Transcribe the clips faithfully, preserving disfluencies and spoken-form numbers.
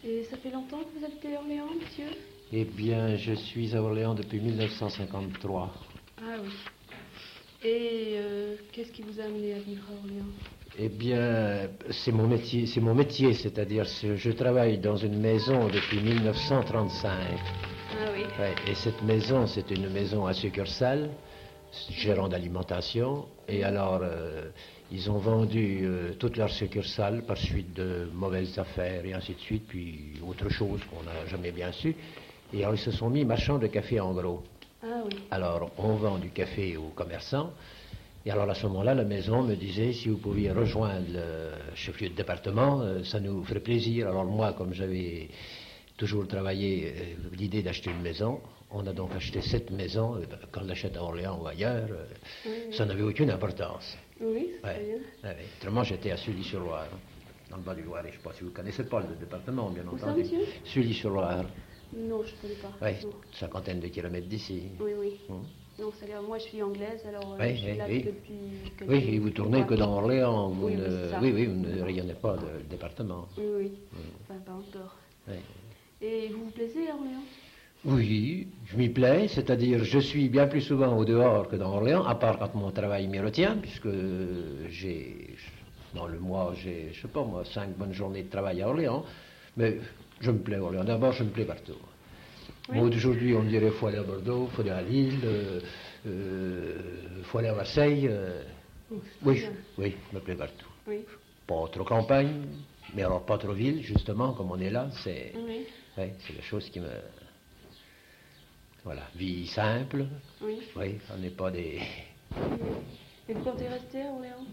Et ça fait longtemps que vous habitez à Orléans, monsieur? Eh bien, je suis à Orléans depuis mille neuf cent cinquante-trois. Ah oui. Et euh, qu'est-ce qui vous a amené à vivre à Orléans? Eh bien, c'est mon métier, c'est mon métier, c'est-à-dire que je travaille dans une maison depuis mille neuf cent trente-cinq. Ah oui. Ouais, et cette maison, c'est une maison à succursale, gérant d'alimentation. Et alors, euh, ils ont vendu euh, toutes leurs succursales par suite de mauvaises affaires et ainsi de suite, puis autre chose qu'on n'a jamais bien su. Et alors, ils se sont mis marchands de café en gros. Ah oui. Alors, on vend du café aux commerçants. Et alors, à ce moment-là, la maison me disait, si vous pouviez rejoindre le chef-lieu de département, euh, ça nous ferait plaisir. Alors moi, comme j'avais toujours travaillé euh, l'idée d'acheter une maison, on a donc acheté cette maison. Euh, quand on l'achète à Orléans ou ailleurs, euh, Oui, oui. ça n'avait aucune importance. Oui, c'est Ouais, très bien. ouais, ouais. Autrement, j'étais à Sully-sur-Loire, dans le bas du Loiret. Je ne sais pas si vous connaissez pas le département, bien Où ça, entendu. monsieur? Sully-sur-Loire, Non, je ne connais pas. oui, Non. cinquantaine de kilomètres d'ici. Oui, oui. Hum. Non, c'est là, moi je suis anglaise, alors euh, Oui, je suis oui, là oui. depuis... quelques- Oui, et vous tournez que quelques dans mois. Orléans. Vous Oui, ne... oui, c'est ça. oui, oui, vous ne rayonnez pas de département. Oui, oui. Enfin, pas encore. Oui. Et vous vous plaisez à Orléans? Oui, je m'y plais, c'est-à-dire je suis bien plus souvent au dehors que dans Orléans, à part quand mon travail m'y retient, puisque j'ai, dans le mois, j'ai, je sais pas moi, cinq bonnes journées de travail à Orléans, mais je me plais à Orléans. D'abord, je me plais partout. Oui. Bon, aujourd'hui, on me dirait faut aller à Bordeaux, faut aller à Lille, euh, euh, faut aller à Marseille. euh, Oh, c'est oui, très bien. oui, je me plais partout. Oui. Pas trop campagne, mais alors pas trop ville, justement, comme on est là, c'est, Oui. ouais, c'est la chose qui me... Voilà, vie simple, Oui. oui, on n'est pas des... Et vous comptez rester à Orléans?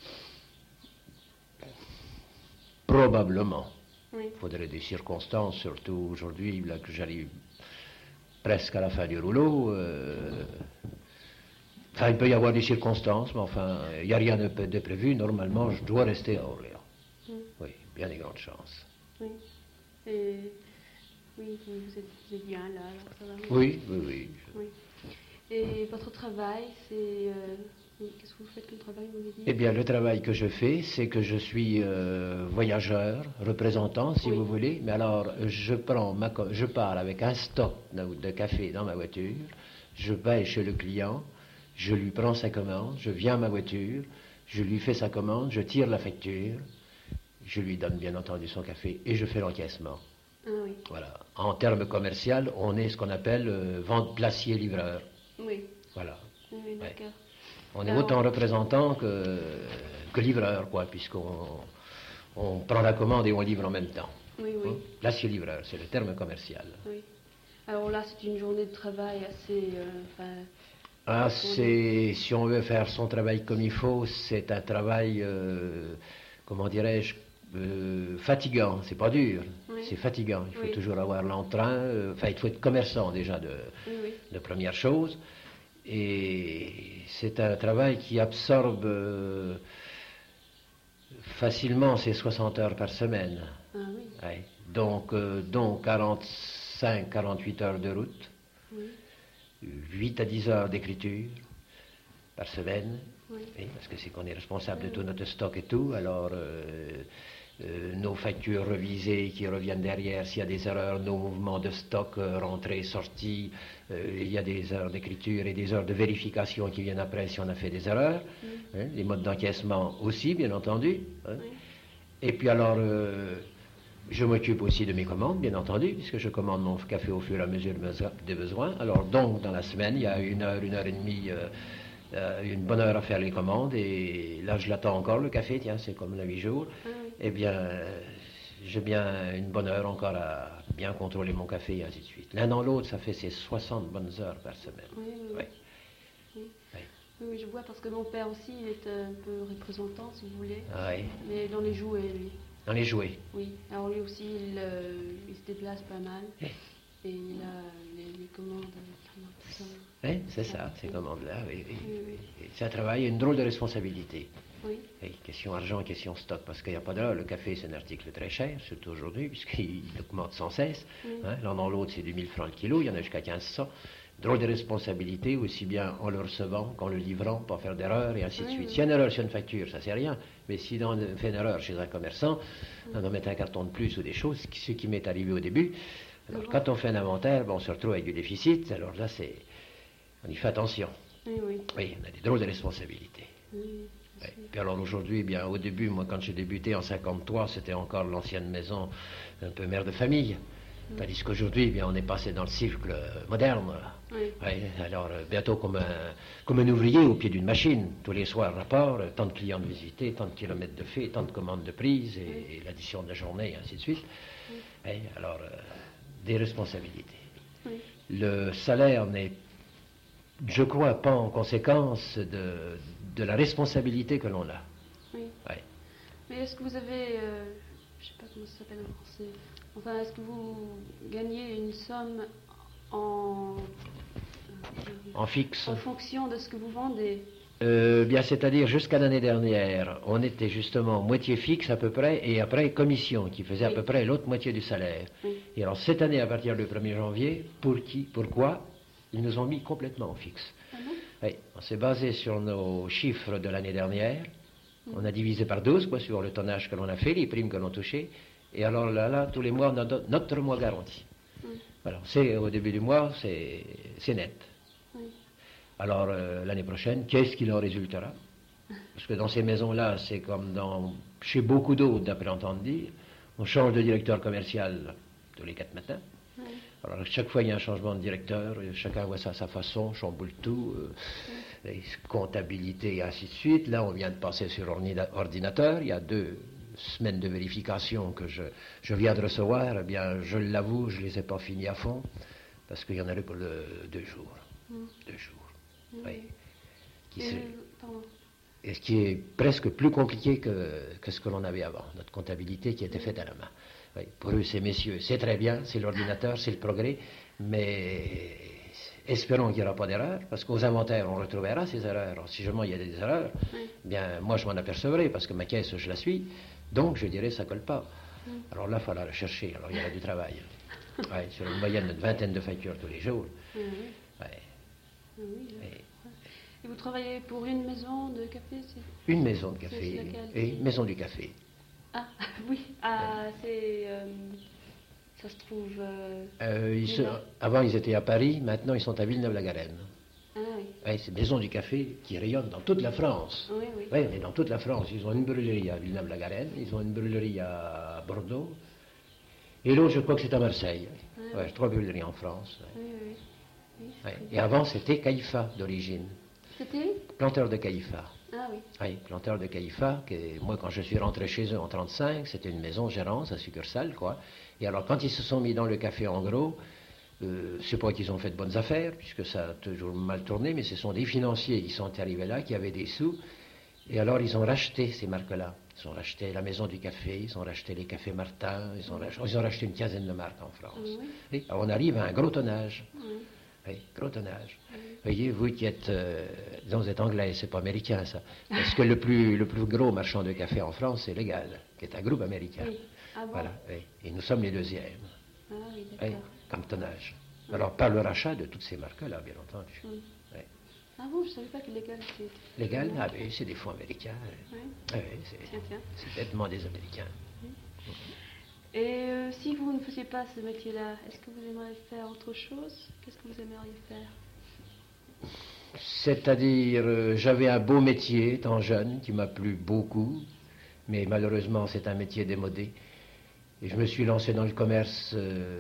Probablement. Oui. Il faudrait des circonstances, surtout aujourd'hui, là que j'arrive presque à la fin du rouleau. euh, Enfin, il peut y avoir des circonstances, mais enfin, il n'y a rien de, de prévu. Normalement, je dois rester à Orléans. Mm. Oui, bien des grandes chances. Oui. Et oui, vous êtes, vous êtes bien là, alors ça va. Oui, oui, oui. je- Oui. Et votre travail, c'est... euh, oui, qu'est-ce que vous faites comme travail, vous m'avez dit? Eh bien, le travail que je fais, c'est que je suis euh, voyageur, représentant, si Oui. vous voulez. Mais alors, je prends ma, co- je pars avec un stock de, de café dans ma voiture. Je vais chez le client, je lui prends sa commande, je viens à ma voiture, je lui fais sa commande, je tire la facture, je lui donne bien entendu son café et je fais l'encaissement. Ah oui. Voilà. En termes commerciaux, on est ce qu'on appelle euh, vente placier-livreur. Oui. Voilà. Oui, oui, Ouais. d'accord. On est Alors- autant représentant que, que livreur, quoi, puisqu'on on prend la commande et on livre en même temps. Oui, oui. Hein? Placier-livreur, c'est le terme commercial. Oui. Alors là, c'est une journée de travail assez... euh, enfin, Ah, c'est, si on veut faire son travail comme il faut, c'est un travail, euh, comment dirais-je, euh, fatigant. C'est pas dur, Oui. c'est fatigant. Il faut Oui. toujours avoir l'entrain. euh, Enfin, il faut être commerçant déjà de, oui, oui. de première chose. Et c'est un travail qui absorbe euh, facilement ses soixante heures par semaine. Ah oui. Ouais. Donc, euh, donc quarante-cinq, quarante-huit heures de route, Oui. huit à dix heures d'écriture par semaine. Oui. Oui, parce que c'est qu'on est responsable de tout notre stock et tout, alors euh, euh, nos factures revisées qui reviennent derrière, s'il y a des erreurs, nos mouvements de stock, euh, rentrées, sorties, euh, il y a des heures d'écriture et des heures de vérification qui viennent après si on a fait des erreurs, Mm. hein, les modes d'encaissement aussi, bien entendu. Hein. Oui. Et puis alors, euh, je m'occupe aussi de mes commandes, bien entendu, puisque je commande mon café au fur et à mesure des besoins. Alors donc, dans la semaine, il y a une heure, une heure et demie... Euh, Euh, une bonne heure à faire les commandes, et là je l'attends encore le café, tiens, c'est comme le huit jours. Ah oui. Eh bien, euh, j'ai bien une bonne heure encore à bien contrôler mon café et ainsi de suite. L'un dans l'autre, ça fait ses soixante bonnes heures par semaine. Oui, oui, oui. Ouais. Oui. Ouais. Oui, oui, je vois, parce que mon père aussi, il est un peu représentant, si vous voulez. Ah oui. Mais dans les jouets, lui. Dans les jouets. Oui. Alors lui aussi, il, euh, il se déplace pas mal. Eh. Et il a les, les commandes qui sont... Hein, c'est ça, ces commandes-là, oui, oui. Oui, oui. Et c'est un travail, une drôle de responsabilité. Oui. Et question argent, question stock, parce qu'il n'y a pas d'heure. Le café, c'est un article très cher, surtout aujourd'hui, puisqu'il augmente sans cesse. Oui. Hein, l'un dans l'autre, c'est du mille francs le kilo, il y en a jusqu'à quinze cents. drôle de responsabilité, aussi bien en le recevant qu'en le livrant, pas faire d'erreur, et ainsi de Oui, suite. oui. S'il y a une erreur sur une facture, ça c'est rien, mais si on fait une erreur chez un commerçant, on en met un carton de plus ou des choses, ce qui m'est arrivé au début. Alors, Mhm. quand on fait un inventaire, bon, on se retrouve avec du déficit, alors là, c'est, on y fait attention. Oui, oui. Oui, on a des drôles de responsabilités. Oui, Oui. c'est- Puis alors aujourd'hui, eh bien au début, moi quand j'ai débuté en cinquante-trois, c'était encore l'ancienne maison un peu mère de famille. Tandis qu'aujourd'hui, eh bien on est passé dans le cycle euh, moderne. Oui. Oui, alors euh, bientôt comme un, comme un ouvrier au pied d'une machine. Tous les soirs, rapport, euh, tant de clients de visiter, tant de kilomètres de fait, tant de commandes de prise, et, et l'addition de la journée, et ainsi de suite. Oui, alors, euh, des responsabilités. Oui. Le salaire n'est, je crois, pas en conséquence de, de la responsabilité que l'on a. Oui. Ouais. Mais est-ce que vous avez, euh, je sais pas comment ça s'appelle en français, enfin, est-ce que vous gagnez une somme en, En fixe. en fonction de ce que vous vendez? Euh, bien, c'est-à-dire jusqu'à l'année dernière, on était justement moitié fixe à peu près, et après commission, qui faisait à Oui. peu près l'autre moitié du salaire. Oui. Et alors cette année, à partir du premier janvier, pour qui, pourquoi, ils nous ont mis complètement en fixe. Ah bon? Oui, on s'est basé sur nos chiffres de l'année dernière. On a divisé par douze, quoi, sur le tonnage que l'on a fait, les primes que l'on touchait. Et alors là, là, tous les mois, on a do- notre mois garanti. Mm. Voilà, c'est au début du mois, c'est c'est net. Oui. Alors euh, l'année prochaine, qu'est-ce qu'il en résultera? Parce que dans ces maisons-là, c'est comme dans, chez beaucoup d'autres, d'après entendre dire, on change de directeur commercial tous les quatre matins. Oui. Alors chaque fois il y a un changement de directeur, et chacun voit ça à sa façon, chamboule tout, euh, les comptabilité et ainsi de suite. Là on vient de passer sur ordina- ordinateur, il y a deux semaines de vérification que je, je viens de recevoir, eh bien je l'avoue, je ne les ai pas finis à fond, parce qu'il y en avait pour le, deux jours. Mm. Deux jours. Oui. Oui. Qui Et, se- pardon. et ce qui est presque plus compliqué que, que ce que l'on avait avant, notre comptabilité qui était faite à la main. Oui, pour eux, ces messieurs, c'est très bien, c'est l'ordinateur, c'est le progrès, mais espérons qu'il n'y aura pas d'erreur, parce qu'aux inventaires, on retrouvera ces erreurs. Alors, si jamais il y a des erreurs, Oui. bien, moi, je m'en apercevrai, parce que ma caisse, je la suis, donc je dirais, ça colle pas. Mm. Alors là, il faudra la chercher, alors il y aura du travail. Ouais, sur une moyenne d'une vingtaine de factures tous les jours. Oui, oui. Ouais. Oui, oui. Et Et vous travaillez pour une maison de café, c'est... une maison de C'est café, laquelle? et maison du café. Ah, oui. Ah, c'est... euh, ça se trouve... euh, Euh, ils se- Là. avant, ils étaient à Paris, maintenant, ils sont à Villeneuve-la-Garenne. Ah oui. Ouais, c'est Maison du Café qui rayonne dans toute la France. Oui, oui. Oui, mais dans toute la France. Ils ont une brûlerie à Villeneuve-la-Garenne, ils ont une brûlerie à Bordeaux, et l'autre, je crois que c'est à Marseille. Ah, Ouais, oui. trois brûleries en France. ouais. Oui, oui, oui. Ouais. très Et bien. avant, c'était Caïfa d'origine, C'était... planteur de Caïfa. Ah oui. Oui, planteur de Caïfa, que moi, quand je suis rentré chez eux en trente-cinq, c'était une maison gérance à succursale, quoi. Et alors, quand ils se sont mis dans le café en gros, euh, c'est pas qu'ils ont fait de bonnes affaires, puisque ça a toujours mal tourné, mais ce sont des financiers qui sont arrivés là, qui avaient des sous, et alors ils ont racheté ces marques-là. Ils ont racheté la Maison du Café, ils ont racheté les Cafés Martin, ils ont, racheté, ils ont racheté une quinzaine de marques en France. Ah oui. Et alors, on arrive à un gros tonnage. Oui. Oui, gros tonnage. Voyez, vous qui êtes, euh, disons, vous êtes anglais, c'est pas américain ça. Parce que le plus, le plus gros marchand de café en France, c'est Légal, qui est un groupe américain. Oui. Ah bon? Voilà, oui. Et nous sommes les deuxièmes, Ah oui, oui, d'accord. comme tonnage. Alors, par le rachat de toutes ces marques-là, bien entendu. Oui. Oui. Ah bon, je savais pas que légal c'était... Légal, ah oui, c'est des fonds américains. Oui. Oui, oui, c'est, Tiens, tiens. c'est bêtement des Américains. Et euh, si vous ne faisiez pas ce métier-là, est-ce que vous aimeriez faire autre chose? Qu'est-ce que vous aimeriez faire? C'est-à-dire, euh, j'avais un beau métier, étant jeune, qui m'a plu beaucoup, mais malheureusement, c'est un métier démodé. Et je me suis lancé dans le commerce euh,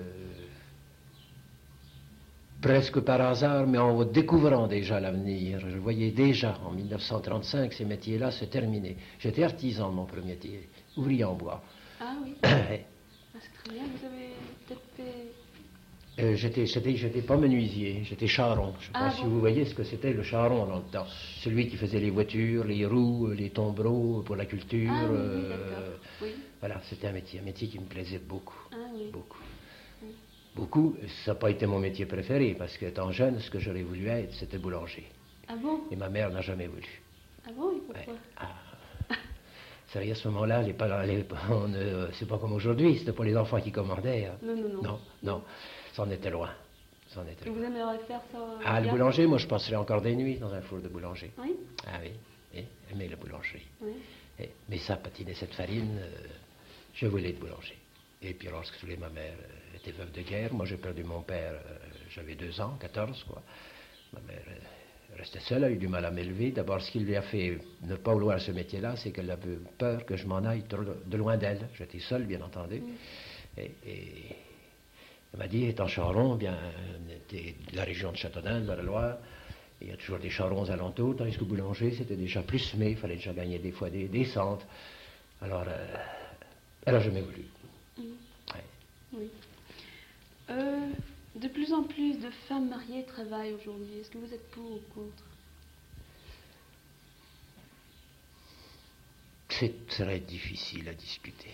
presque par hasard, mais en découvrant déjà l'avenir. Je voyais déjà, en mille neuf cent trente-cinq, ces métiers-là se terminer. J'étais artisan de mon premier métier, ouvrier en bois. Ah oui. Euh, Ah, c'est très bien, vous avez peut-être fait... j'étais, j'étais, j'étais pas menuisier, j'étais charron. Je ne sais Ah pas bon. si vous voyez ce que c'était le charron dans le temps. Celui qui faisait les voitures, les roues, les tombereaux pour la culture. Ah oui, oui, euh, d'accord. Oui. Voilà, c'était un métier, un métier qui me plaisait beaucoup. Ah oui. Beaucoup. Oui. Beaucoup. Ça n'a pas été mon métier préféré, parce qu'étant jeune, ce que j'aurais voulu être, c'était boulanger. Ah bon? Et ma mère n'a jamais voulu. Ah bon, et Ouais. pourquoi? Ah. Vous savez, à ce moment-là, les, parents- les, on ne- c'est pas comme aujourd'hui, c'était pas les enfants qui commandaient. hein. Non, non, non. Non, non, ça en était loin. C'en est très Et vous bon. aimeriez faire ça? Ah, le bien? boulanger, moi je passerais encore des nuits dans un four de boulanger. Oui. Ah oui, et, aimer la boulangerie. Oui. Et, mais ça, patiner cette farine, euh, je voulais être boulanger. Et puis lorsque ma mère euh, était veuve de guerre, moi j'ai perdu mon père, euh, j'avais deux ans, quatorze quoi. Ma mère euh, restait seule, a eu du mal à m'élever. D'abord, ce qui lui a fait ne pas vouloir ce métier-là, c'est qu'elle avait peur que je m'en aille trop de loin d'elle. J'étais seul, bien entendu. Mm. Et, et elle m'a dit, étant charron, bien, de la région de Châteaudun, de la Loire, il y a toujours des charrons alentours, tandis que boulanger, c'était déjà plus semé, il fallait déjà gagner des fois des, des centes. Alors, euh, elle n'a jamais voulu. Mmh. Ouais. Oui. Euh, de plus en plus de femmes mariées travaillent aujourd'hui. Est-ce que vous êtes pour ou contre? C'est très difficile à discuter.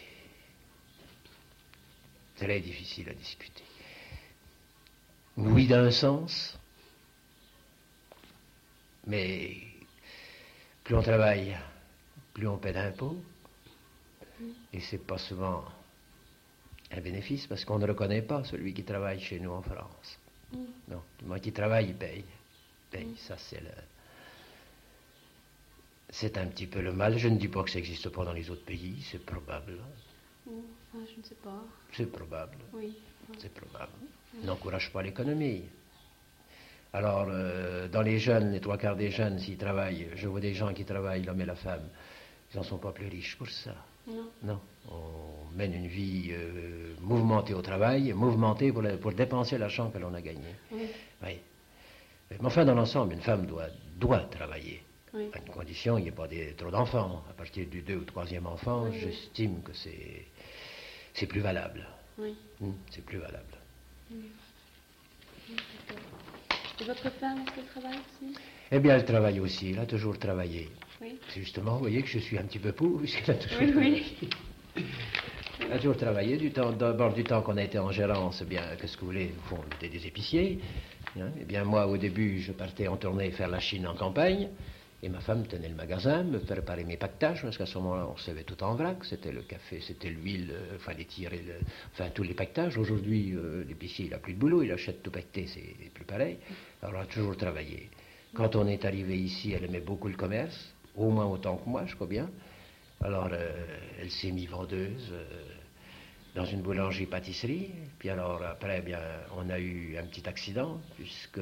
Très difficile à discuter. Oui, d'un sens, mais plus on travaille, plus on paie d'impôts, mmh. et c'est pas souvent un bénéfice parce qu'on ne reconnaît pas celui qui travaille chez nous en France. Mmh. Non, moi qui travaille, il paye. Il paye. Mmh. Ça, c'est le... C'est un petit peu le mal. Je ne dis pas que ça n'existe pas dans les autres pays, c'est probable. Mmh. Enfin, je ne sais pas. C'est probable. Oui. C'est probable. Mmh. N'encourage pas l'économie. Alors, euh, dans les jeunes, les trois quarts des jeunes, s'ils travaillent, je vois des gens qui travaillent, l'homme et la femme, ils n'en sont pas plus riches pour ça. Non. Non. On mène une vie euh, mouvementée au travail, mouvementée pour, la, pour dépenser l'argent que l'on a gagné. Oui. Oui. Mais enfin, dans l'ensemble, une femme doit, doit travailler. Oui. À une condition, il n'y ait pas des, trop d'enfants. À partir du deux ou troisième enfant, oui, j'estime oui. que c'est, c'est plus valable. Oui. Hum, c'est plus valable. Oui. Et votre femme, est-ce qu'elle travaille aussi? Eh bien, elle travaille aussi, elle a toujours travaillé. Oui. C'est justement, vous voyez que je suis un petit peu pour, puisqu'elle a toujours oui, travaillé. Oui. Elle a toujours travaillé, du temps, d'abord du temps qu'on a été en gérance, eh bien, qu'est-ce que vous voulez, au fond, on était des épiciers. Hein, eh bien, moi, au début, je partais en tournée faire la Chine en campagne, et ma femme tenait le magasin, me préparait mes paquetages, parce qu'à ce moment-là, on recevait tout en vrac, c'était le café, c'était l'huile, il euh, fallait tirer, le, enfin, tous les paquetages. Aujourd'hui, euh, l'épicier, il n'a plus de boulot, il achète tout paqueté, c'est plus pareil. Alors, elle a toujours travaillé. Quand on est arrivé ici, elle aimait beaucoup le commerce, au moins autant que moi, je crois bien. Alors, euh, elle s'est mise vendeuse euh, dans une boulangerie-pâtisserie. Puis alors, après, bien, on a eu un petit accident, puisque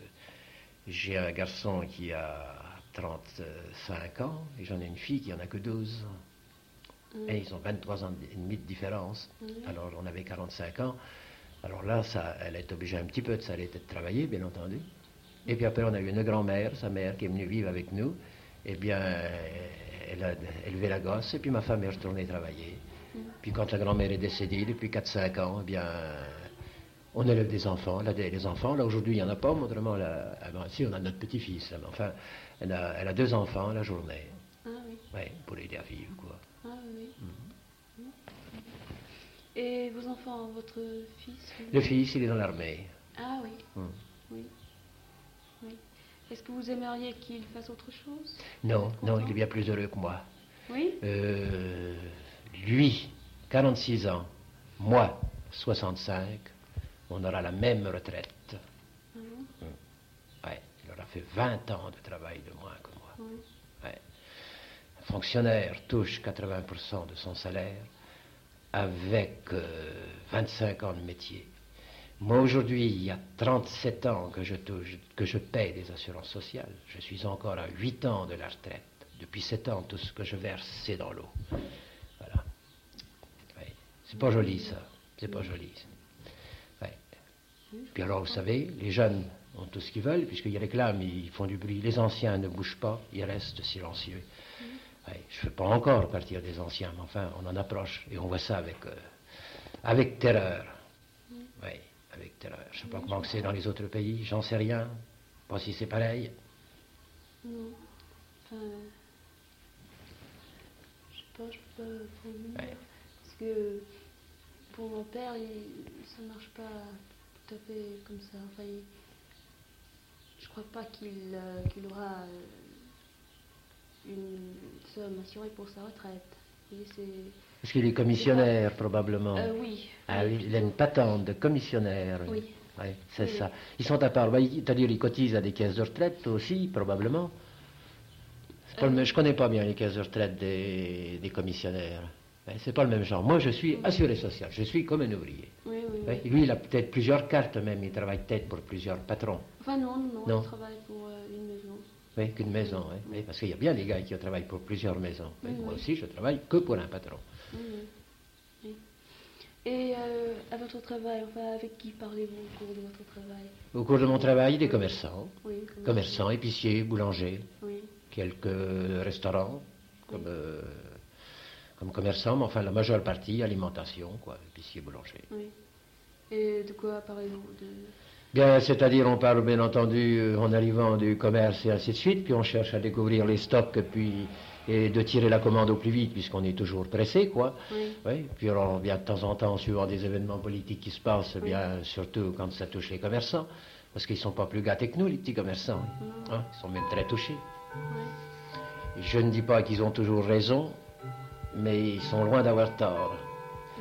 j'ai un garçon qui a trente-cinq ans, et j'en ai une fille qui en a que douze. Mmh. Et ils ont vingt-trois ans et demi de différence. Mmh. Alors, on avait quarante-cinq ans. Alors là, ça, elle est obligée un petit peu de s'arrêter de travailler, bien entendu. Et puis après, on a eu une grand-mère, sa mère, qui est venue vivre avec nous. Eh bien, elle a élevé la gosse, et puis ma femme est retournée travailler. Mmh. Puis quand la grand-mère est décédée, depuis quatre cinq ans, eh bien, on élève des enfants. Elle a des, des enfants. Là, aujourd'hui, il n'y en a pas, mais autrement, elle a, ah ben, si, on a notre petit-fils. Là, mais enfin, elle a, elle a deux enfants la journée. Ah oui. Oui, pour l'aider à vivre, quoi. Ah oui. Mmh. Et vos enfants, votre fils? Le fils, il est dans l'armée. Ah oui. Mmh. Oui. Oui. Est-ce que vous aimeriez qu'il fasse autre chose? Non, non, il est bien plus heureux que moi. Oui. Euh, lui, quarante-six ans, moi, soixante-cinq, on aura la même retraite. Mmh. Mmh. Ouais, il aura fait vingt ans de travail de moins que moi. Mmh. Ouais. Un fonctionnaire touche quatre-vingts pour cent de son salaire avec euh, vingt-cinq ans de métier. Moi, aujourd'hui, il y a trente-sept ans que je, touche, que je paie des assurances sociales. Je suis encore à huit ans de la retraite. Depuis sept ans, tout ce que je verse, c'est dans l'eau. Voilà. Ouais. C'est pas joli, ça. C'est pas joli. Ouais. Puis alors, vous savez, les jeunes ont tout ce qu'ils veulent, puisqu'ils réclament, ils font du bruit. Les anciens ne bougent pas, ils restent silencieux. Ouais. Je ne fais pas encore partir des anciens, mais enfin, on en approche. Et on voit ça avec, euh, avec terreur. Oui. Avec terreur. Je ne sais pas comment c'est dans les autres pays, j'en sais rien. Pas si c'est pareil. Non. Enfin, je sais pas, je peux pas vous dire. Ouais. Parce que pour mon père, il, ça ne marche pas tout à fait comme ça. Enfin, il, je crois pas qu'il euh, qu'il aura euh, une somme assurée pour sa retraite. Et c'est... Parce qu'il est commissionnaire, probablement. Euh, oui. Ah oui, il a une patente de commissionnaire. Oui. Ouais, c'est Oui. ça. Ils sont à part. Bah, ils- c'est-à-dire, ils cotisent à des caisses de retraite aussi, probablement. C'est pas le Euh, même- je connais pas bien les caisses de retraite des, des commissionnaires. Ouais, c'est pas le même genre. Moi, je suis assuré social. Je suis comme un ouvrier. Oui, oui, Ouais, oui. lui, il a peut-être plusieurs cartes même. Il travaille peut-être pour plusieurs patrons. Enfin, non, non, Non. je travaille pour euh, une maison. Oui, qu'une maison. Ouais. Oui, parce qu'il y a bien des gars qui travaillent pour plusieurs maisons. Oui, Oui, moi oui. aussi, je travaille que pour un patron. Oui, oui. Oui. Et euh, à votre travail, enfin, avec qui parlez-vous au cours de votre travail? Au cours de mon travail, des commerçants. Oui, commerçants. Commerçants, épiciers, boulangers, Oui. quelques restaurants comme, euh, comme commerçants, mais enfin la majeure partie, alimentation, quoi, épiciers, boulangers. Oui. Et de quoi parlez-vous de... Bien, c'est-à-dire, on parle bien entendu euh, en arrivant du commerce et ainsi de suite, puis on cherche à découvrir les stocks, puis et de tirer la commande au plus vite, puisqu'on est toujours pressé, quoi. Oui. Oui. Puis alors, bien de temps en temps, suivant des événements politiques qui se passent, Oui. bien surtout quand ça touche les commerçants, parce qu'ils sont pas plus gâtés que nous, les petits commerçants. Non. Hein, ils sont même très touchés. Oui. Je ne dis pas qu'ils ont toujours raison, mais ils sont loin d'avoir tort. Oui.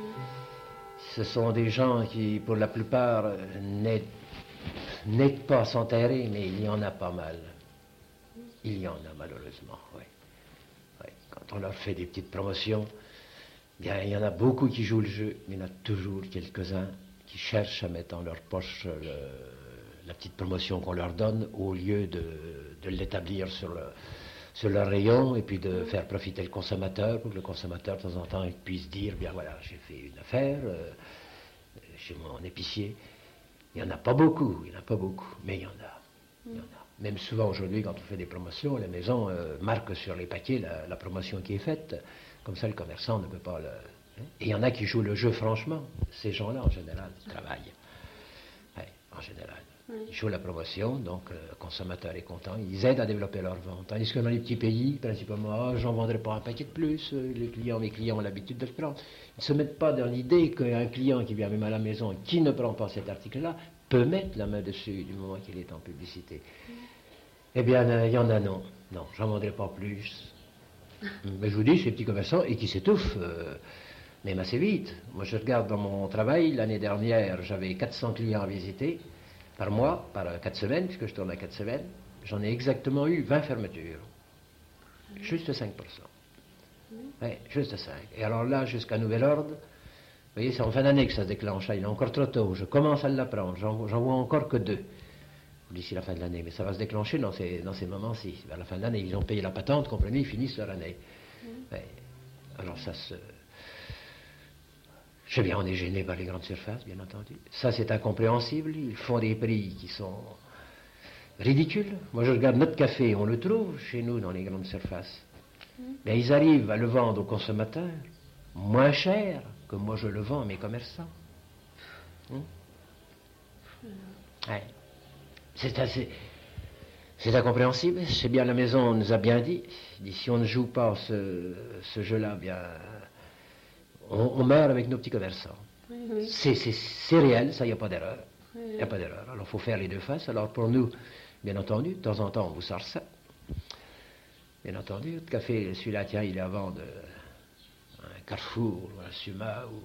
Ce sont des gens qui, pour la plupart, euh, n'aident n'aident pas à s'enterrer, mais il y en a pas mal. Il y en a malheureusement, oui. Oui. Quand on leur fait des petites promotions, bien, il y en a beaucoup qui jouent le jeu, mais il y en a toujours quelques-uns qui cherchent à mettre dans leur poche le, la petite promotion qu'on leur donne au lieu de, de l'établir sur, le, sur leur rayon et puis de faire profiter le consommateur pour que le consommateur, de temps en temps, il puisse dire, bien voilà, j'ai fait une affaire euh, chez mon épicier. Il n'y en a pas beaucoup, il n'y en a pas beaucoup, mais il y en a. Il y en a. Même souvent aujourd'hui, quand on fait des promotions, les maisons euh, marquent sur les paquets la, la promotion qui est faite. Comme ça, le commerçant ne peut pas le... hein. Et il y en a qui jouent le jeu franchement. Ces gens-là, en général, travaillent. Ouais, en général. Ils jouent la promotion, donc le consommateur est content. Ils aident à développer leur vente. Tandis que dans les petits pays, principalement, ah, j'en vendrai pas un paquet de plus. Les clients, mes clients ont l'habitude de le prendre. Ils ne se mettent pas dans l'idée qu'un client qui vient même à la maison et qui ne prend pas cet article-là peut mettre la main dessus du moment qu'il est en publicité. Eh bien, euh, il y en a non. Non, j'en vendrai pas plus. Mais je vous dis, ces petits commerçants, et qui s'étouffent, euh, même assez vite. Moi, je regarde dans mon travail, l'année dernière, j'avais quatre cents clients à visiter par mois, par euh, quatre semaines, puisque je tourne à quatre semaines. J'en ai exactement eu vingt fermetures. Juste cinq pour cent. Oui, juste cinq. Et alors là, jusqu'à nouvel ordre, vous voyez, c'est en fin d'année que ça se déclenche. Il est encore trop tôt. Je commence à l'apprendre. J'en, j'en vois encore que deux d'ici la fin de l'année. Mais ça va se déclencher dans ces, dans ces moments-ci. Vers la fin de l'année, ils ont payé la patente, comprenez, ils finissent leur année. Mmh. Ouais. Alors ça se... Je sais bien, on est gêné par les grandes surfaces, bien entendu. Ça, c'est incompréhensible. Ils font des prix qui sont ridicules. Moi, je regarde notre café, on le trouve chez nous dans les grandes surfaces. Mmh. Mais ils arrivent à le vendre aux consommateurs moins cher que moi je le vends à mes commerçants. Hum? Ouais. C'est assez... C'est incompréhensible. C'est bien, la maison nous a bien dit. dit si on ne joue pas ce, ce jeu-là, bien, on, on meurt avec nos petits commerçants. Oui, oui. C'est, c'est, c'est réel, ça, il n'y a pas d'erreur. Oui, Il n'y a pas d'erreur. Alors, il faut faire les deux faces. Alors, pour nous, bien entendu, de temps en temps, on vous sort ça. Bien entendu, le café, celui-là, tiens, il est à vendre un Carrefour, ou un Suma, ou...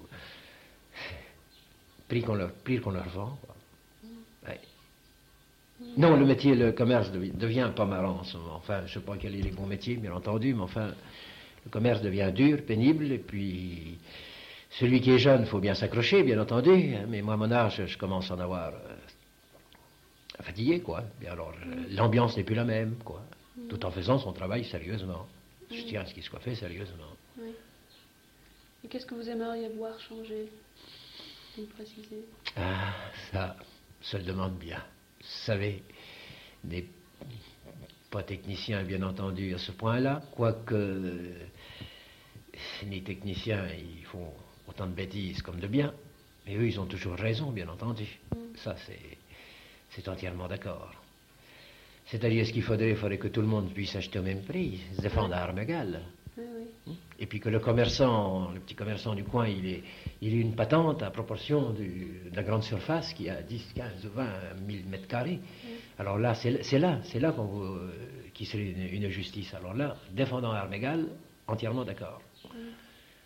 prix qu'on leur, prix qu'on leur vend, quoi. Ouais. Non, le métier, le commerce devient, devient pas marrant en ce moment. Enfin, je ne sais pas quels sont les bons métiers, bien entendu, mais enfin, le commerce devient dur, pénible, et puis celui qui est jeune, il faut bien s'accrocher, bien entendu, mais moi, à mon âge, je commence à en avoir euh, fatigué, quoi. Et alors, euh, l'ambiance n'est plus la même, quoi, tout en faisant son travail sérieusement. Je tiens à ce qu'il soit fait sérieusement. Oui. Et qu'est-ce que vous aimeriez voir changer? Vous me précisez. Ah, ça, se le demande bien. Vous savez, des pas techniciens, bien entendu, à ce point-là, quoique euh, les techniciens, ils font autant de bêtises comme de bien, mais eux, ils ont toujours raison, bien entendu. Mm. Ça, c'est, c'est entièrement d'accord. C'est-à-dire, ce qu'il faudrait, il faudrait que tout le monde puisse acheter au même prix, se défendre à armes égales. Oui, oui. Et puis que le commerçant, le petit commerçant du coin, il ait, il ait une patente à proportion du, de la grande surface qui a dix, quinze, vingt mille mètres carrés. Oui. Alors là, c'est, c'est là, c'est là qu'on vous, euh, qui serait une, une justice. Alors là, défendant à armes égales, entièrement d'accord. Oui.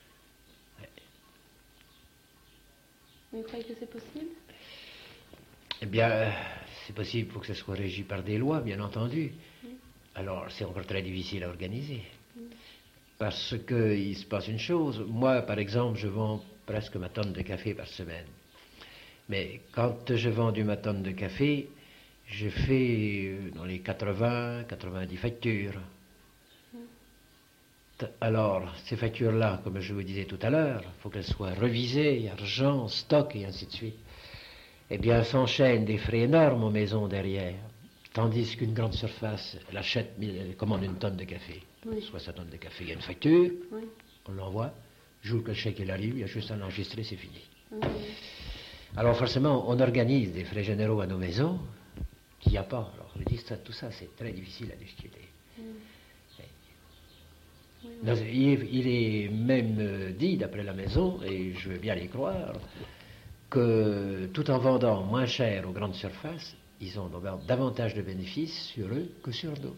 Ouais. Vous croyez que c'est possible? Eh bien, c'est possible, il faut que ce soit régi par des lois, bien entendu. Mm. Alors, c'est encore très difficile à organiser. Mm. Parce qu'il se passe une chose. Moi, par exemple, je vends presque ma tonne de café par semaine. Mais quand j'ai vendu ma tonne de café, j'ai fait euh, dans les quatre-vingts, quatre-vingt-dix factures. Mm. Alors, ces factures-là, comme je vous disais tout à l'heure, il faut qu'elles soient revisées, argent, stock et ainsi de suite. Eh bien, s'enchaînent des frais énormes aux maisons derrière. Tandis qu'une grande surface, elle achète, elle commande une tonne de café. Oui. Soit sa tonne de café, il y a une facture, Oui. on l'envoie, jour que le chèque il arrive, il y a juste à l'enregistrer, c'est fini. Oui. Alors forcément, on organise des frais généraux à nos maisons qu'il n'y a pas. Alors je dis, ça, tout ça, c'est très difficile à discuter. Mm. Oui, oui. Dans- Il est, il est même euh, dit, d'après la maison, et je veux bien les croire, que tout en vendant moins cher aux grandes surfaces, ils ont davantage de bénéfices sur eux que sur nous.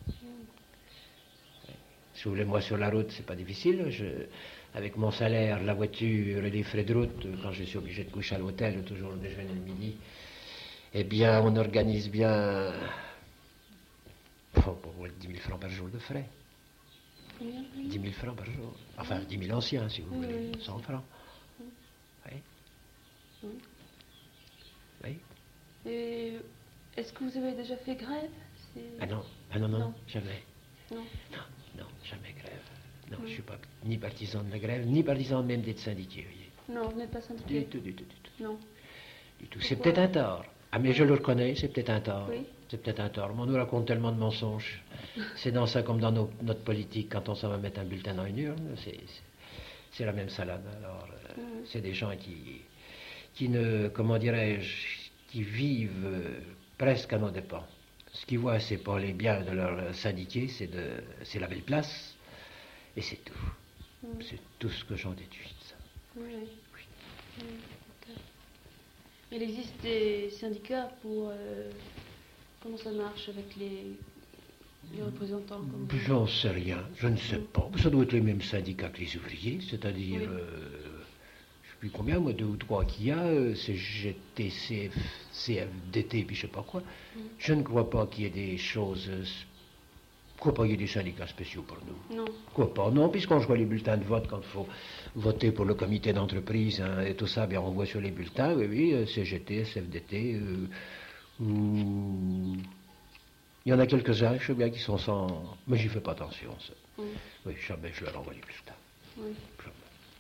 Si vous voulez, moi sur la route, c'est pas difficile. Je, avec mon salaire, la voiture et les frais de route, quand je suis obligé de coucher à l'hôtel, toujours le déjeuner le midi, eh bien, on organise bien oh, pour dix mille francs par jour de frais. Combien? dix mille francs par jour. Enfin, dix mille anciens, si vous Oui, voulez. oui. cent francs. Oui. Oui. Oui. Et est-ce que vous avez déjà fait grève? C'est- Ah non, ah non, non, Non. jamais. Non. Non, non, jamais grève. Non, Oui. je ne suis pas ni partisan de la grève, ni partisan même d'être syndiqué, voyez. Non, vous n'êtes pas Du syndiqué? tout, du tout, du tout. Non. Du tout. C'est Pourquoi? peut-être un tort. Ah, mais je le reconnais, c'est peut-être un tort. Oui. C'est peut-être un tort. Mais on nous raconte tellement de mensonges. C'est dans ça comme dans nos- notre politique, quand on s'en va mettre un bulletin dans une urne, c'est, c'est, c'est la même salade. Alors, euh, Mhm. c'est des gens qui, qui ne, comment dirais-je, qui vivent euh, presque à nos dépens. Ce qu'ils voient, c'est pas les biens de leur syndiqué, c'est, de, c'est la belle place, et c'est tout. Mhm. C'est tout ce que j'en déduis de ça. Oui. Oui. Oui, d'accord. Il existe des syndicats pour... euh, comment ça marche avec les, les représentants comme vous? J'en sais rien, je ne sais pas. Ça doit être les mêmes syndicats que les ouvriers, c'est-à-dire, Oui. euh, je ne sais plus combien, moi, deux ou trois qu'il y a, euh, C G T, C F, C F D T, puis je ne sais pas quoi. Mm. Je ne crois pas qu'il y ait des choses... euh, Je ne crois pas qu'il y ait des syndicats spéciaux pour nous. Non. Quoi pas, non, puisqu'on voit les bulletins de vote quand il faut voter pour le comité d'entreprise hein, et tout ça, bien on voit sur les bulletins, oui, oui, euh, C G T, C F D T, euh, ou... il y en a quelques-uns, je sais bien, qui sont sans... Mais j'y fais pas attention, ça. Mm. Oui, jamais je leur envoie les bulletins. Oui. Jamais.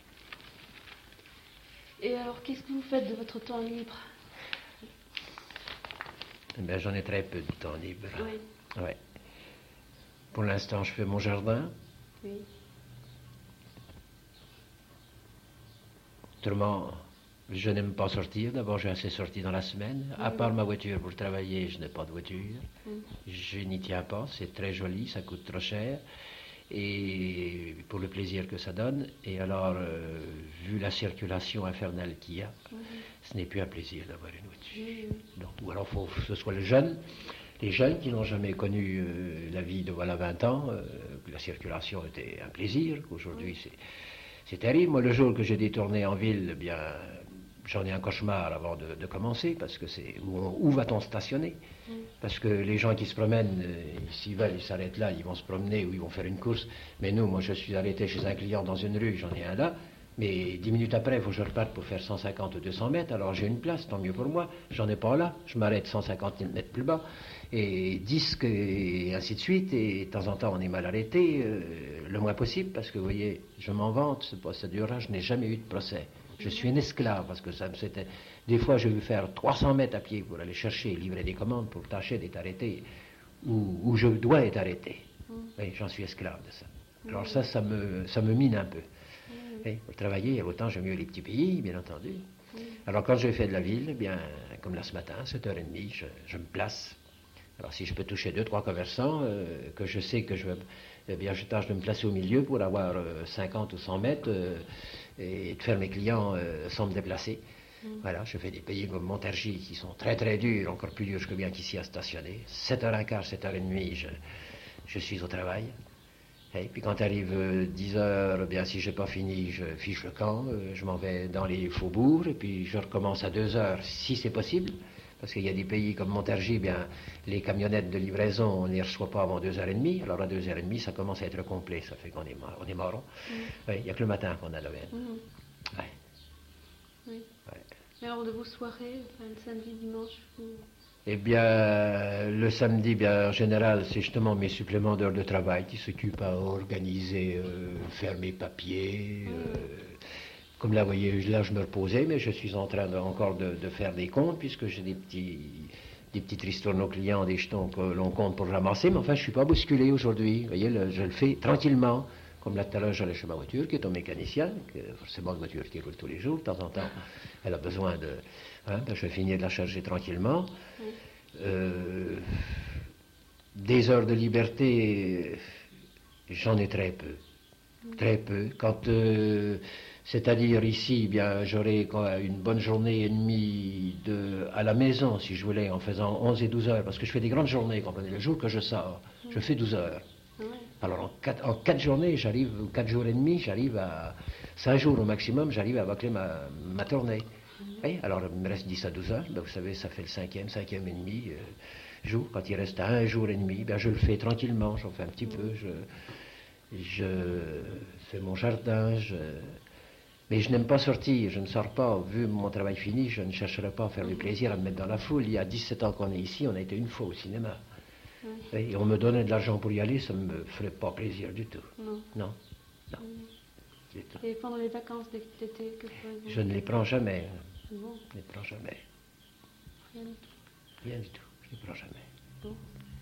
Et alors, qu'est-ce que vous faites de votre temps libre? Eh bien, j'en ai très peu de temps libre. Oui. Ouais. Pour l'instant, je fais mon jardin. Oui. Autrement, je n'aime pas sortir. D'abord, j'ai assez sorti dans la semaine. À Oui. part ma voiture pour travailler, je n'ai pas de voiture. Mm. Je n'y tiens pas. C'est très joli, ça coûte trop cher. Et pour le plaisir que ça donne. Et alors, euh, vu la circulation infernale qu'il y a, Mhm. ce n'est plus un plaisir d'avoir une voiture. Oui, oui. Donc, ou alors, il faut que ce soit le jeune. Les jeunes qui n'ont jamais connu euh, la vie de voilà vingt ans, euh, que la circulation était un plaisir, qu'aujourd'hui c'est, c'est terrible. Moi, le jour que j'ai détourné en ville, eh bien, j'en ai un cauchemar avant de, de commencer, parce que c'est où, on- où va-t-on stationner? Mm. Parce que les gens qui se promènent, euh, s'ils veulent, ils s'arrêtent là, ils vont se promener ou ils vont faire une course. Mais nous, moi, je suis arrêté chez un client dans une rue, j'en ai un là. Mais dix minutes après, il faut que je reparte pour faire cent cinquante ou deux cents mètres. Alors j'ai une place, tant mieux pour moi. J'en ai pas là. Je m'arrête cent cinquante mètres plus bas. Et disque et ainsi de suite. Et de temps en temps, on est mal arrêté, euh, le moins possible. Parce que, vous voyez, je m'en vante, ce procédure-là, je n'ai jamais eu de procès. Je suis un esclave parce que ça me c'était... Des fois, j'ai dû faire trois cents mètres à pied pour aller chercher et livrer des commandes pour tâcher d'être arrêté où, où je dois être arrêté. Mm. Oui, j'en suis esclave de ça. Alors ça, ça me, ça me mine un peu. Mm. Oui, pour travailler, autant j'aime mieux les petits pays, bien entendu. Mm. Alors quand j'ai fait de la ville, eh bien, comme là ce matin, sept heures trente, je, je me place. Alors si je peux toucher deux, trois commerçants, euh, que je sais que je vais, eh bien, je tâche de me placer au milieu pour avoir euh, cinquante ou cent mètres euh, et de faire mes clients euh, sans me déplacer. Mm. Voilà, je fais des pays comme Montargis qui sont très très durs, encore plus durs que bien qu'ici à stationner. sept heures quinze, sept heures trente, je, je suis au travail. Et puis quand arrive euh, dix heures, bien si j'ai pas fini, je fiche le camp, euh, je m'en vais dans les faubourgs, et puis je recommence à deux heures si c'est possible, Parce qu'il y a des pays comme Montargis, bien, les camionnettes de livraison, on ne les reçoit pas avant deux heures trente. Alors à deux heures trente, ça commence à être complet. Ça fait qu'on est mort. On est mort. Mm. Oui, il n'y a que le matin qu'on a l'Auvergne. Mm. Ouais. Oui. Ouais. Et alors de vos soirées, enfin, le samedi, dimanche, vous... Eh bien, le samedi, bien, en général, c'est justement mes suppléments d'heures de travail qui s'occupent à organiser, euh, faire mes papiers. Mm. Euh, comme là, vous voyez, là, je me reposais, mais je suis en train de, encore de, de faire des comptes, puisque j'ai des petits, des petits tristournes aux clients, des jetons que l'on compte pour ramasser, mais enfin, je ne suis pas bousculé aujourd'hui. Vous voyez, le, je le fais tranquillement. Comme là, tout à l'heure, j'allais chez ma voiture, qui est un mécanicien, qui est forcément une voiture qui roule tous les jours. De temps en temps, elle a besoin de... Hein, ben, je vais finir de la charger tranquillement. Euh, des heures de liberté, j'en ai très peu. Très peu. Quand... Euh, C'est-à-dire ici, eh bien, j'aurais une bonne journée et demie de, à la maison, si je voulais, en faisant onze et douze heures, parce que je fais des grandes journées, comprenez, le jour que je sors, mmh. je fais douze heures. Mmh. Alors en quatre, en quatre journées, j'arrive, quatre jours et demi, j'arrive à, cinq jours au maximum, j'arrive à bâcler ma, ma tournée. Mmh. Et alors il me reste dix à douze heures, ben, vous savez, ça fait le cinquième, cinquième et demi euh, jour. Quand il reste un jour et demi, ben, je le fais tranquillement, j'en fais un petit mmh. peu, je, je fais mon jardin, je... Mais je n'aime pas sortir, je ne sors pas. Vu mon travail fini, je ne chercherai pas à faire du plaisir, à me mettre dans la foule. Il y a dix-sept ans qu'on est ici, on a été une fois au cinéma. Oui. Et on me donnait de l'argent pour y aller, ça ne me ferait pas plaisir du tout. Non. Non. non. Du tout. Et pendant les vacances d'été, que faites-vous? Je ne les prends jamais. Bon. Je ne les prends jamais. Rien du tout. Rien du tout, je ne les prends jamais. Bon.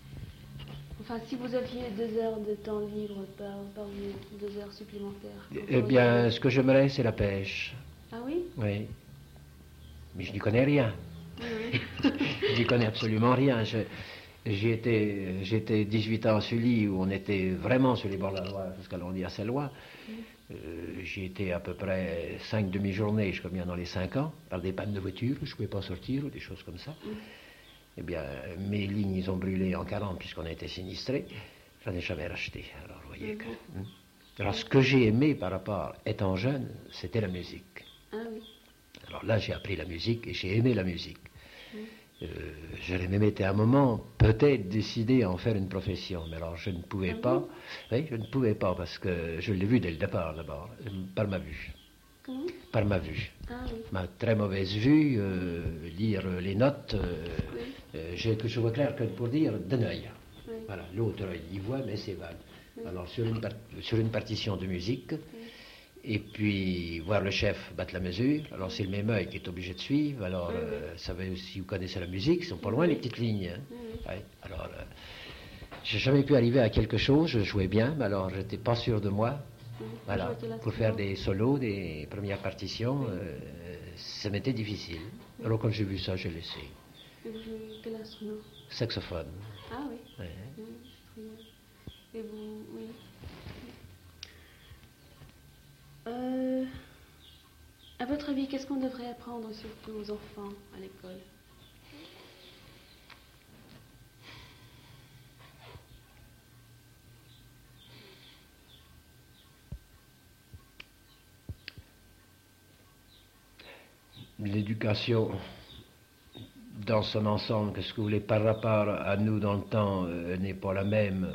Enfin, si vous aviez deux heures de temps libre par, par deux heures supplémentaires. Eh bien, avez... ce que j'aimerais, c'est la pêche. Ah oui? Oui. Mais je n'y connais rien. Oui. Je n'y connais absolument rien. Je, j'ai été, j'étais dix-huit ans à Sully, où on était vraiment sur les bords de la Loire, jusqu'à l'on dit à Saint-Lois. Mm. Euh, j'ai été à peu près cinq demi-journées, je crois bien dans les cinq ans, par des pannes de voiture, je ne pouvais pas sortir, ou des choses comme ça. Mm. Eh bien, mes lignes, ils ont brûlé en quarante puisqu'on a été sinistrés. J'en ai jamais racheté. Alors, vous voyez que... Hein. Alors, ce que j'ai aimé par rapport, étant jeune, c'était la musique. Ah oui. Alors là, j'ai appris la musique et j'ai aimé la musique. Mm. Euh, J'aurais même été à un moment, peut-être, décidé à en faire une profession. Mais alors, je ne pouvais ah pas. Oui, je ne pouvais pas parce que je l'ai vu dès le départ, d'abord, par ma vue. Comment? Par ma vue. Ah, oui. Ma très mauvaise vue, euh, lire les notes, euh, oui. euh, j'ai que je vois clair que pour dire d'un œil. Oui. Voilà, l'autre œil, il voit, mais c'est vague. Oui. Alors sur une, sur une partition de musique, oui. et puis voir le chef battre la mesure, alors c'est le même œil qui est obligé de suivre, alors oui, euh, oui. ça veut, si vous connaissez la musique, ils sont pas loin oui. les petites lignes. Hein. Oui. Ouais, alors, euh, j'ai jamais pu arriver à quelque chose, je jouais bien, mais alors j'étais pas sûr de moi. Voilà, pour faire des solos, des premières partitions, oui. euh, ça m'était difficile. Oui. Alors quand j'ai vu ça, j'ai laissé. Et vous jouez quel instrument? Saxophone. Ah oui. Ouais. Oui, très bien. Et vous, oui. Euh, à votre avis, qu'est-ce qu'on devrait apprendre surtout aux enfants à l'école? L'éducation dans son ensemble, qu'est-ce que vous voulez, par rapport à nous dans le temps, euh, n'est pas la même.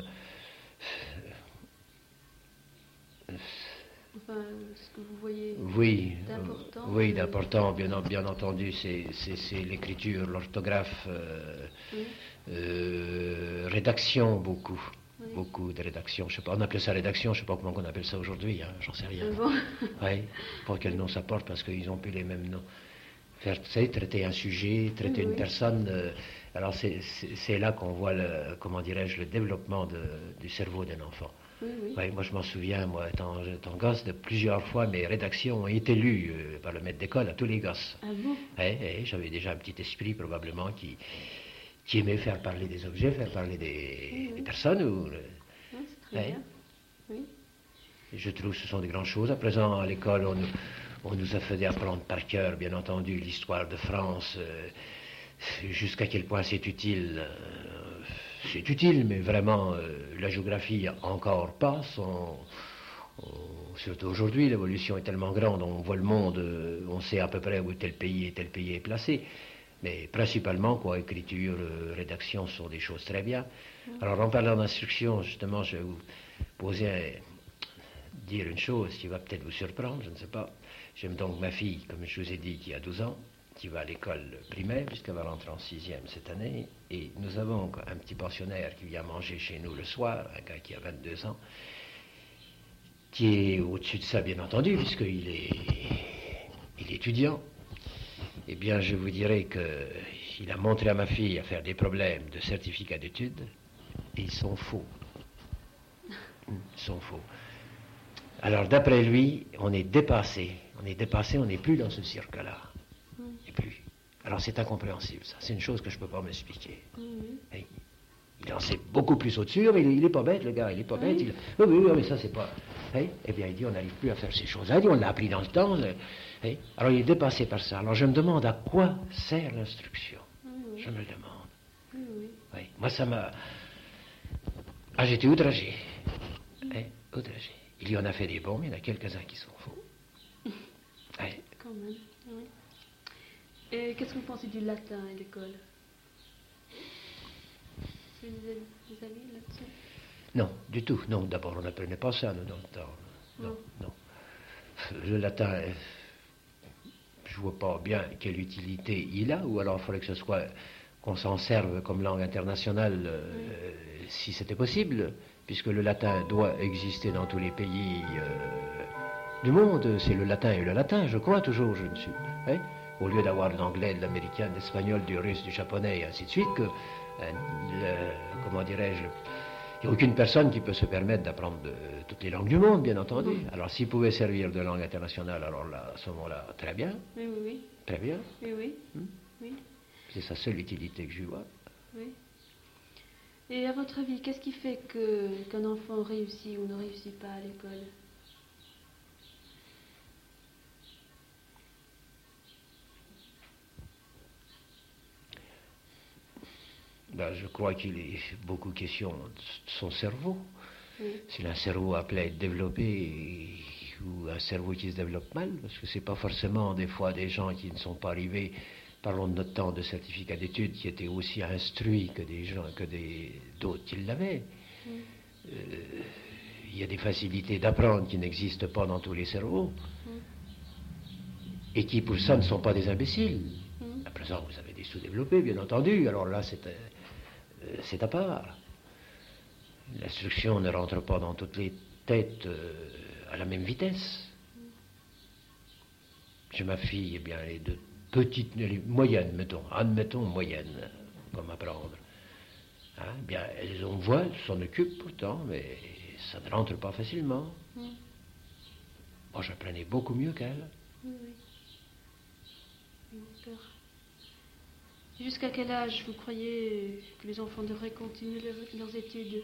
Enfin, ce que vous voyez oui, d'important. Oui, d'important, bien, bien entendu, c'est l'écriture, l'orthographe, euh, oui. euh, rédaction, beaucoup. Oui. Beaucoup de rédaction. Je sais pas, on appelle ça rédaction, je ne sais pas comment on appelle ça aujourd'hui, hein, j'en sais rien. Bon. Oui, pas quel nom ça porte parce qu'ils n'ont plus les mêmes noms. Faire, tu sais, traiter un sujet, traiter oui, une oui. personne, euh, alors c'est là qu'on voit, le, comment dirais-je, le développement de, du cerveau d'un enfant. Oui, oui. Ouais, moi je m'en souviens, moi étant, étant gosse, de plusieurs fois mes rédactions ont été lues euh, par le maître d'école à tous les gosses. Ah bon? Ouais, ouais, j'avais déjà un petit esprit probablement qui, qui aimait faire parler des objets, faire parler des, oui, oui. des personnes. Ou, oui, c'est très ouais. bien. Oui. Je trouve que ce sont des grandes choses. À présent, à l'école, on, on nous a fait apprendre par cœur, bien entendu, l'histoire de France, euh, jusqu'à quel point c'est utile. Euh, c'est utile, mais vraiment, euh, la géographie encore pas. Son, on, surtout aujourd'hui, l'évolution est tellement grande, on voit le monde, euh, on sait à peu près où tel pays et tel pays est placé. Mais principalement, quoi, écriture, euh, rédaction sont des choses très bien. Alors, en parlant d'instruction, justement, je vais vous poser un, dire une chose qui va peut-être vous surprendre, je ne sais pas. J'aime donc ma fille, comme je vous ai dit, qui a douze ans, qui va à l'école primaire, puisqu'elle va rentrer en sixième cette année. Et nous avons un petit pensionnaire qui vient manger chez nous le soir, un gars qui a vingt-deux ans, qui est au-dessus de ça, bien entendu, puisqu'il est, il est étudiant. Eh bien, je vous dirais qu'il a montré à ma fille à faire des problèmes de certificat d'études, et ils sont faux. Ils sont faux. Alors, d'après lui, on est dépassé. On est dépassé, on n'est plus dans ce cirque-là. On n'est plus. Alors, c'est incompréhensible, ça. C'est une chose que je ne peux pas m'expliquer. Mm-hmm. Il en sait beaucoup plus au-dessus, mais il n'est pas bête, le gars, il n'est pas bête. Il... Oui, oui, oui, mais ça, c'est pas... Hey? Eh bien, il dit, on n'arrive plus à faire ces choses-là. Il dit, on l'a appris dans le temps. Le... Hey? Alors, il est dépassé par ça. Alors, je me demande à quoi sert l'instruction. Mm-hmm. Je me le demande. Mm-hmm. Oui. Moi, ça m'a... Ah, j'étais outragé. Mm-hmm. Hey? Outragé. Il y en a fait des bons, mais il y en a quelques-uns qui sont faux. Ouais. Quand même, oui. Et qu'est-ce que vous pensez du latin à l'école? Vous avez des amis là-dessus? Non, du tout. Non, d'abord, on n'apprenait pas ça, nous, dans le temps. Non, non. non. Le latin, je ne vois pas bien quelle utilité il a, ou alors il faudrait que ce soit qu'on s'en serve comme langue internationale, euh, oui. si c'était possible. Puisque le latin doit exister dans tous les pays euh, du monde. C'est le latin et le latin, je crois toujours, je ne suis. Hein, au lieu d'avoir de l'anglais, de l'américain, de l'espagnol, du russe, du japonais, et ainsi de suite, que, euh, le, comment dirais-je, il n'y a aucune personne qui peut se permettre d'apprendre de, toutes les langues du monde, bien entendu. Oui. Alors s'il pouvait servir de langue internationale, alors là, à ce moment-là, très bien. Oui, oui, oui. Très bien. Oui, oui. Hmm? Oui. C'est sa seule utilité que je vois. Oui. Et à votre avis, qu'est-ce qui fait que, qu'un enfant réussit ou ne réussit pas à l'école? Ben, je crois qu'il est beaucoup question de son cerveau. Oui. S'il a un cerveau appelé à être développé ou un cerveau qui se développe mal, parce que c'est pas forcément des fois des gens qui ne sont pas arrivés, parlons de notre temps de certificat d'études, qui étaient aussi instruits que des gens, que des, d'autres qui l'avaient. Mm. Euh, il y a des facilités d'apprendre qui n'existent pas dans tous les cerveaux, mm. et qui pour ça ne sont pas des imbéciles. Mm. À présent, vous avez des sous-développés, bien entendu, alors là, c'est, euh, c'est à part. L'instruction ne rentre pas dans toutes les têtes euh, à la même vitesse. Chez ma fille, eh bien, les deux petites, les moyennes, mettons, admettons moyennes, comme apprendre. Hein, bien, elles ont voix, elles s'en occupent pourtant, mais ça ne rentre pas facilement. Mm. Moi, j'apprenais beaucoup mieux qu'elles. Oui, oui. D'accord. Jusqu'à quel âge vous croyez que les enfants devraient continuer leur, leurs études?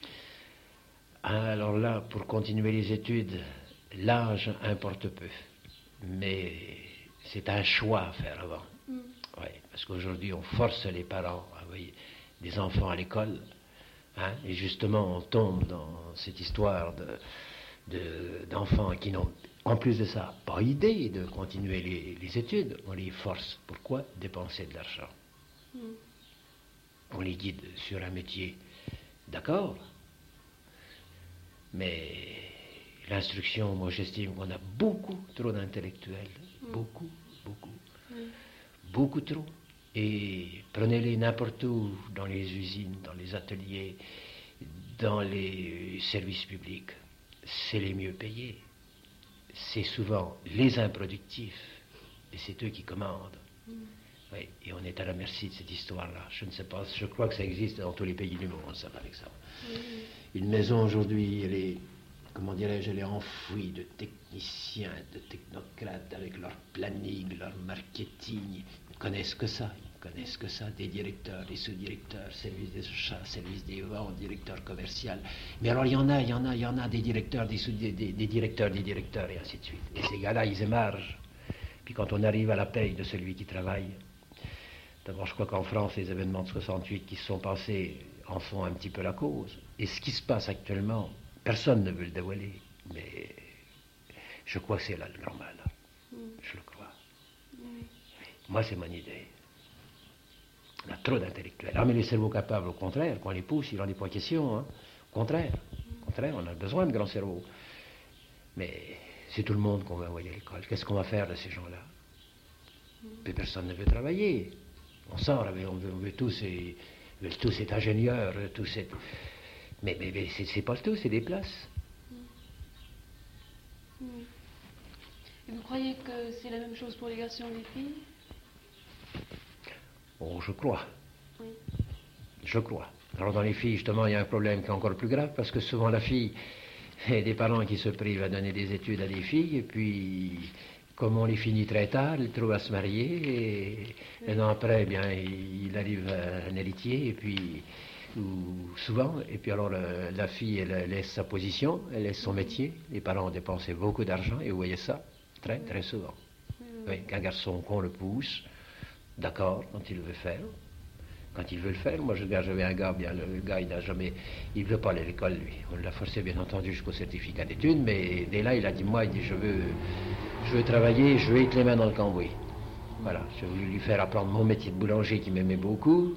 Alors là, pour continuer les études, l'âge importe peu. Mais c'est un choix à faire avant. Mm. Oui, parce qu'aujourd'hui, on force les parents à envoyer des enfants à l'école. Hein, et justement, on tombe dans cette histoire de, de, d'enfants qui n'ont, en plus de ça, pas idée de continuer les, les études. On les force. Pourquoi? Dépenser de l'argent. Mm. On les guide sur un métier. D'accord. Mais l'instruction, moi j'estime qu'on a beaucoup trop d'intellectuels. Mm. Beaucoup, beaucoup. Mm. Beaucoup trop. Et prenez-les n'importe où, dans les usines, dans les ateliers, dans les services publics. C'est les mieux payés. C'est souvent les improductifs. Et c'est eux qui commandent. Mm. Oui, et on est à la merci de cette histoire-là. Je ne sais pas, je crois que ça existe dans tous les pays du monde, ça, par exemple. Mm. Une maison aujourd'hui, elle est, comment dirais-je, elle est enfouie de techniciens, de technocrates avec leur planning, leur marketing. Ils ne connaissent que ça, ils ne connaissent que ça, des directeurs, des sous-directeurs, service des achats, service des ventes, directeur commercial. Mais alors il y en a, il y en a, il y en a des directeurs, des, sous des, des, des directeurs, des directeurs, et ainsi de suite. Et ces gars-là, ils émargent. Puis quand on arrive à la paye de celui qui travaille, d'abord je crois qu'en France, les événements de soixante-huit qui se sont passés en font un petit peu la cause. Et ce qui se passe actuellement, personne ne veut le dévoiler, mais je crois que c'est là le grand mal. Mm. Je le crois. Mm. Moi, c'est mon idée. trop d'intellectuels. Ah, mais les cerveaux capables, au contraire, quand on les pousse, il n'en est pas question. Hein. Au contraire, au contraire, on a besoin de grands cerveaux. Mais c'est tout le monde qu'on va envoyer à l'école. Qu'est-ce qu'on va faire de ces gens-là? Puis personne ne veut travailler. On sort, on veut, on veut tous, et, veut tous être ingénieurs, tous être... Mais, mais, mais c'est pas le tout, c'est des places. Mm. Et vous croyez que c'est la même chose pour les garçons et les filles? Oh, je crois. Oui. Je crois. Alors dans les filles, justement, il y a un problème qui est encore plus grave, parce que souvent la fille, il y a des parents qui se privent à donner des études à des filles, et puis, comme on les finit très tard, ils trouvent à se marier, et un an après, eh bien, il arrive un héritier, et puis, ou souvent, et puis alors le, la fille, elle laisse sa position, elle laisse son métier, les parents ont dépensé beaucoup d'argent, et vous voyez ça, très, très souvent. Oui, qu'un garçon qu'on le pousse, d'accord, quand il veut faire, quand il veut le faire. Moi, je regarde, j'avais un gars, bien, le, le gars, il n'a jamais, il ne veut pas aller à l'école, lui. On l'a forcé, bien entendu, jusqu'au certificat d'études, mais dès là, il a dit, moi, il dit, je veux, je veux travailler, je veux être les mains dans le cambouis. Voilà, j'ai voulu lui faire apprendre mon métier de boulanger qui m'aimait beaucoup,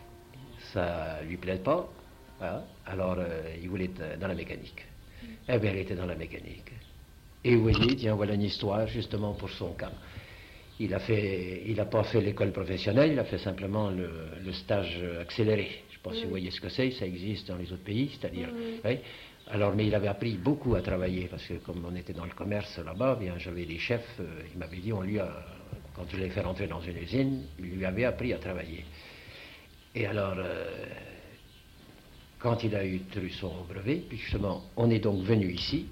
ça lui plaît pas, voilà. Alors, euh, il voulait être dans la mécanique. Eh bien, il était dans la mécanique. Et vous voyez, tiens, voilà une histoire, justement, pour son cas. Il a fait, il n'a pas fait l'école professionnelle, il a fait simplement le, le stage accéléré. Je ne sais pas oui. si vous voyez ce que c'est, ça existe dans les autres pays, c'est-à-dire, oui. oui. Alors, mais il avait appris beaucoup à travailler, parce que comme on était dans le commerce là-bas, bien, j'avais des chefs, euh, il m'avait dit, on lui a, quand je l'ai fait rentrer dans une usine, il lui avait appris à travailler. Et alors, euh, quand il a eu son brevet, puis justement, on est donc venu ici.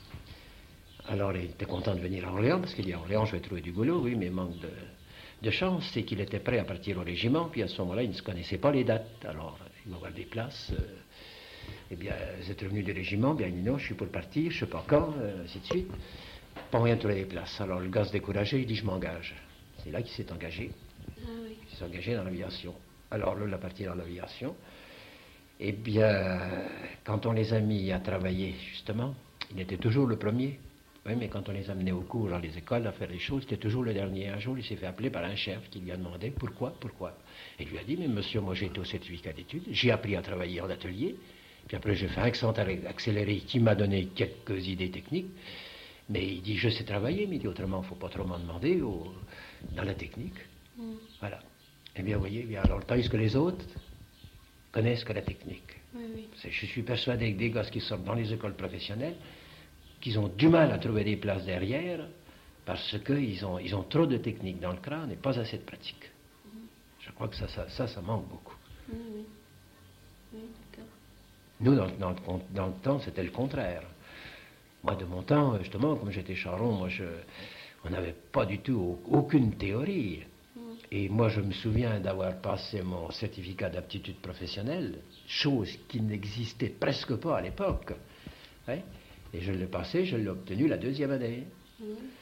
Alors, il était content de venir à Orléans, parce qu'il dit, à Orléans, je vais trouver du boulot, oui, mais manque de, de chance, c'est qu'il était prêt à partir au régiment, puis à ce moment-là, il ne se connaissait pas les dates. Alors, il va avoir des places. Euh, eh bien, vous êtes revenu du régiment, bien, il dit, non, je suis pour partir, je ne sais pas quand, euh, ainsi de suite. Pas moyen de trouver des places. Alors, le gars se découragé, il dit, je m'engage. C'est là qu'il s'est engagé. Ah, oui. Il s'est engagé dans l'aviation. Alors, là, il a parti dans l'aviation. Eh bien, quand on les a mis à travailler, justement, il était toujours le premier. Oui, mais quand on les amenait au cours dans les écoles à faire les choses, c'était toujours le dernier. Un jour, il s'est fait appeler par un chef qui lui a demandé pourquoi, pourquoi. Et il lui a dit, mais monsieur, moi j'ai été au certificat d'études, j'ai appris à travailler en atelier, puis après j'ai fait un accent accéléré qui m'a donné quelques idées techniques, mais il dit, je sais travailler, mais il dit, autrement, il ne faut pas trop m'en demander au, dans la technique. Mm. Voilà. Eh bien, vous voyez, bien, alors, tandis que les autres connaissent que la technique. Oui, oui. Je suis persuadé que des gosses qui sortent dans les écoles professionnelles, qu'ils ont du mal à trouver des places derrière parce qu'ils ont, ils ont trop de technique dans le crâne et pas assez de pratique. Mm. Je crois que ça, ça, ça, ça manque beaucoup. Mm, oui, oui, d'accord. Nous, dans, dans, dans le temps, c'était le contraire. Moi, de mon temps, justement, comme j'étais charron, moi, je, on n'avait pas du tout aucune théorie. Mm. Et moi, je me souviens d'avoir passé mon certificat d'aptitude professionnelle, chose qui n'existait presque pas à l'époque. Hein? Et je l'ai passé, je l'ai obtenu la deuxième année. Mmh.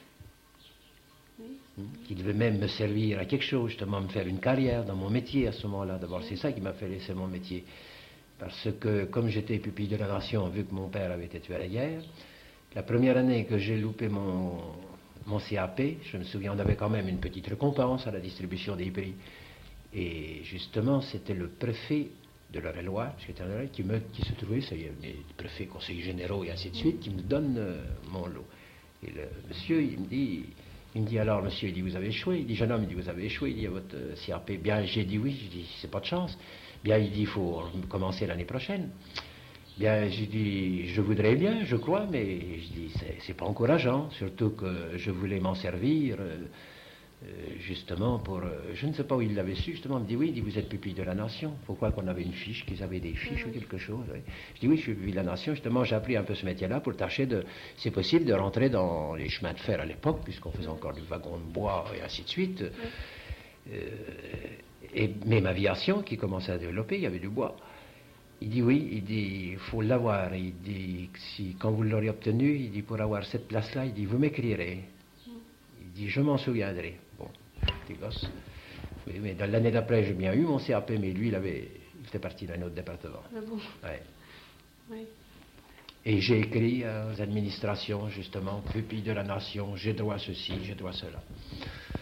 Mmh. Qui devait même me servir à quelque chose, justement, me faire une carrière dans mon métier à ce moment-là. D'abord, mmh. c'est ça qui m'a fait laisser mon métier. Parce que, comme j'étais pupille de la nation, vu que mon père avait été tué à la guerre, la première année que j'ai loupé mon, mon C A P, je me souviens, on avait quand même une petite récompense à la distribution des prix. Et justement, c'était le préfet de l'Eure-et-Loire, qui, me, qui se trouvait, ça y est, des préfets, conseillers généraux et ainsi de suite, qui me donne euh, mon lot. Et le monsieur, il me dit, il me dit alors, monsieur, il dit, vous avez échoué. Il dit, jeune homme, il dit, vous avez échoué, il dit, à votre euh, C A P. Bien, j'ai dit oui, j'ai dit, c'est pas de chance. Bien, il dit, il faut commencer l'année prochaine. Bien, j'ai dit, je voudrais bien, je crois, mais je dis, c'est, c'est pas encourageant, surtout que je voulais m'en servir. Euh, Euh, justement pour, euh, je ne sais pas où il l'avait su, justement, il me dit, oui, il dit, vous êtes pupille de la nation, pourquoi qu'on avait une fiche, qu'ils avaient des fiches mmh. ou quelque chose, oui. Je dis, oui, je suis pupille de la nation, justement, j'ai appris un peu ce métier-là pour tâcher de, c'est possible, de rentrer dans les chemins de fer à l'époque, puisqu'on faisait encore du wagon de bois et ainsi de suite, mmh. euh, et même aviation qui commençait à développer, il y avait du bois. Il dit, oui, il dit, il faut l'avoir, il dit, si, quand vous l'aurez obtenu, il dit, pour avoir cette place-là, il dit, vous m'écrirez. Mmh. Il dit, je m'en souviendrai. Bon, petit gosse. Mais, mais dans l'année d'après, j'ai bien eu mon C A P, mais lui, il, avait, il était parti dans un autre département. Ah bon? Ouais. Oui. Et j'ai écrit aux administrations, justement, pupille de la nation, j'ai droit à ceci, j'ai droit à cela. Oui.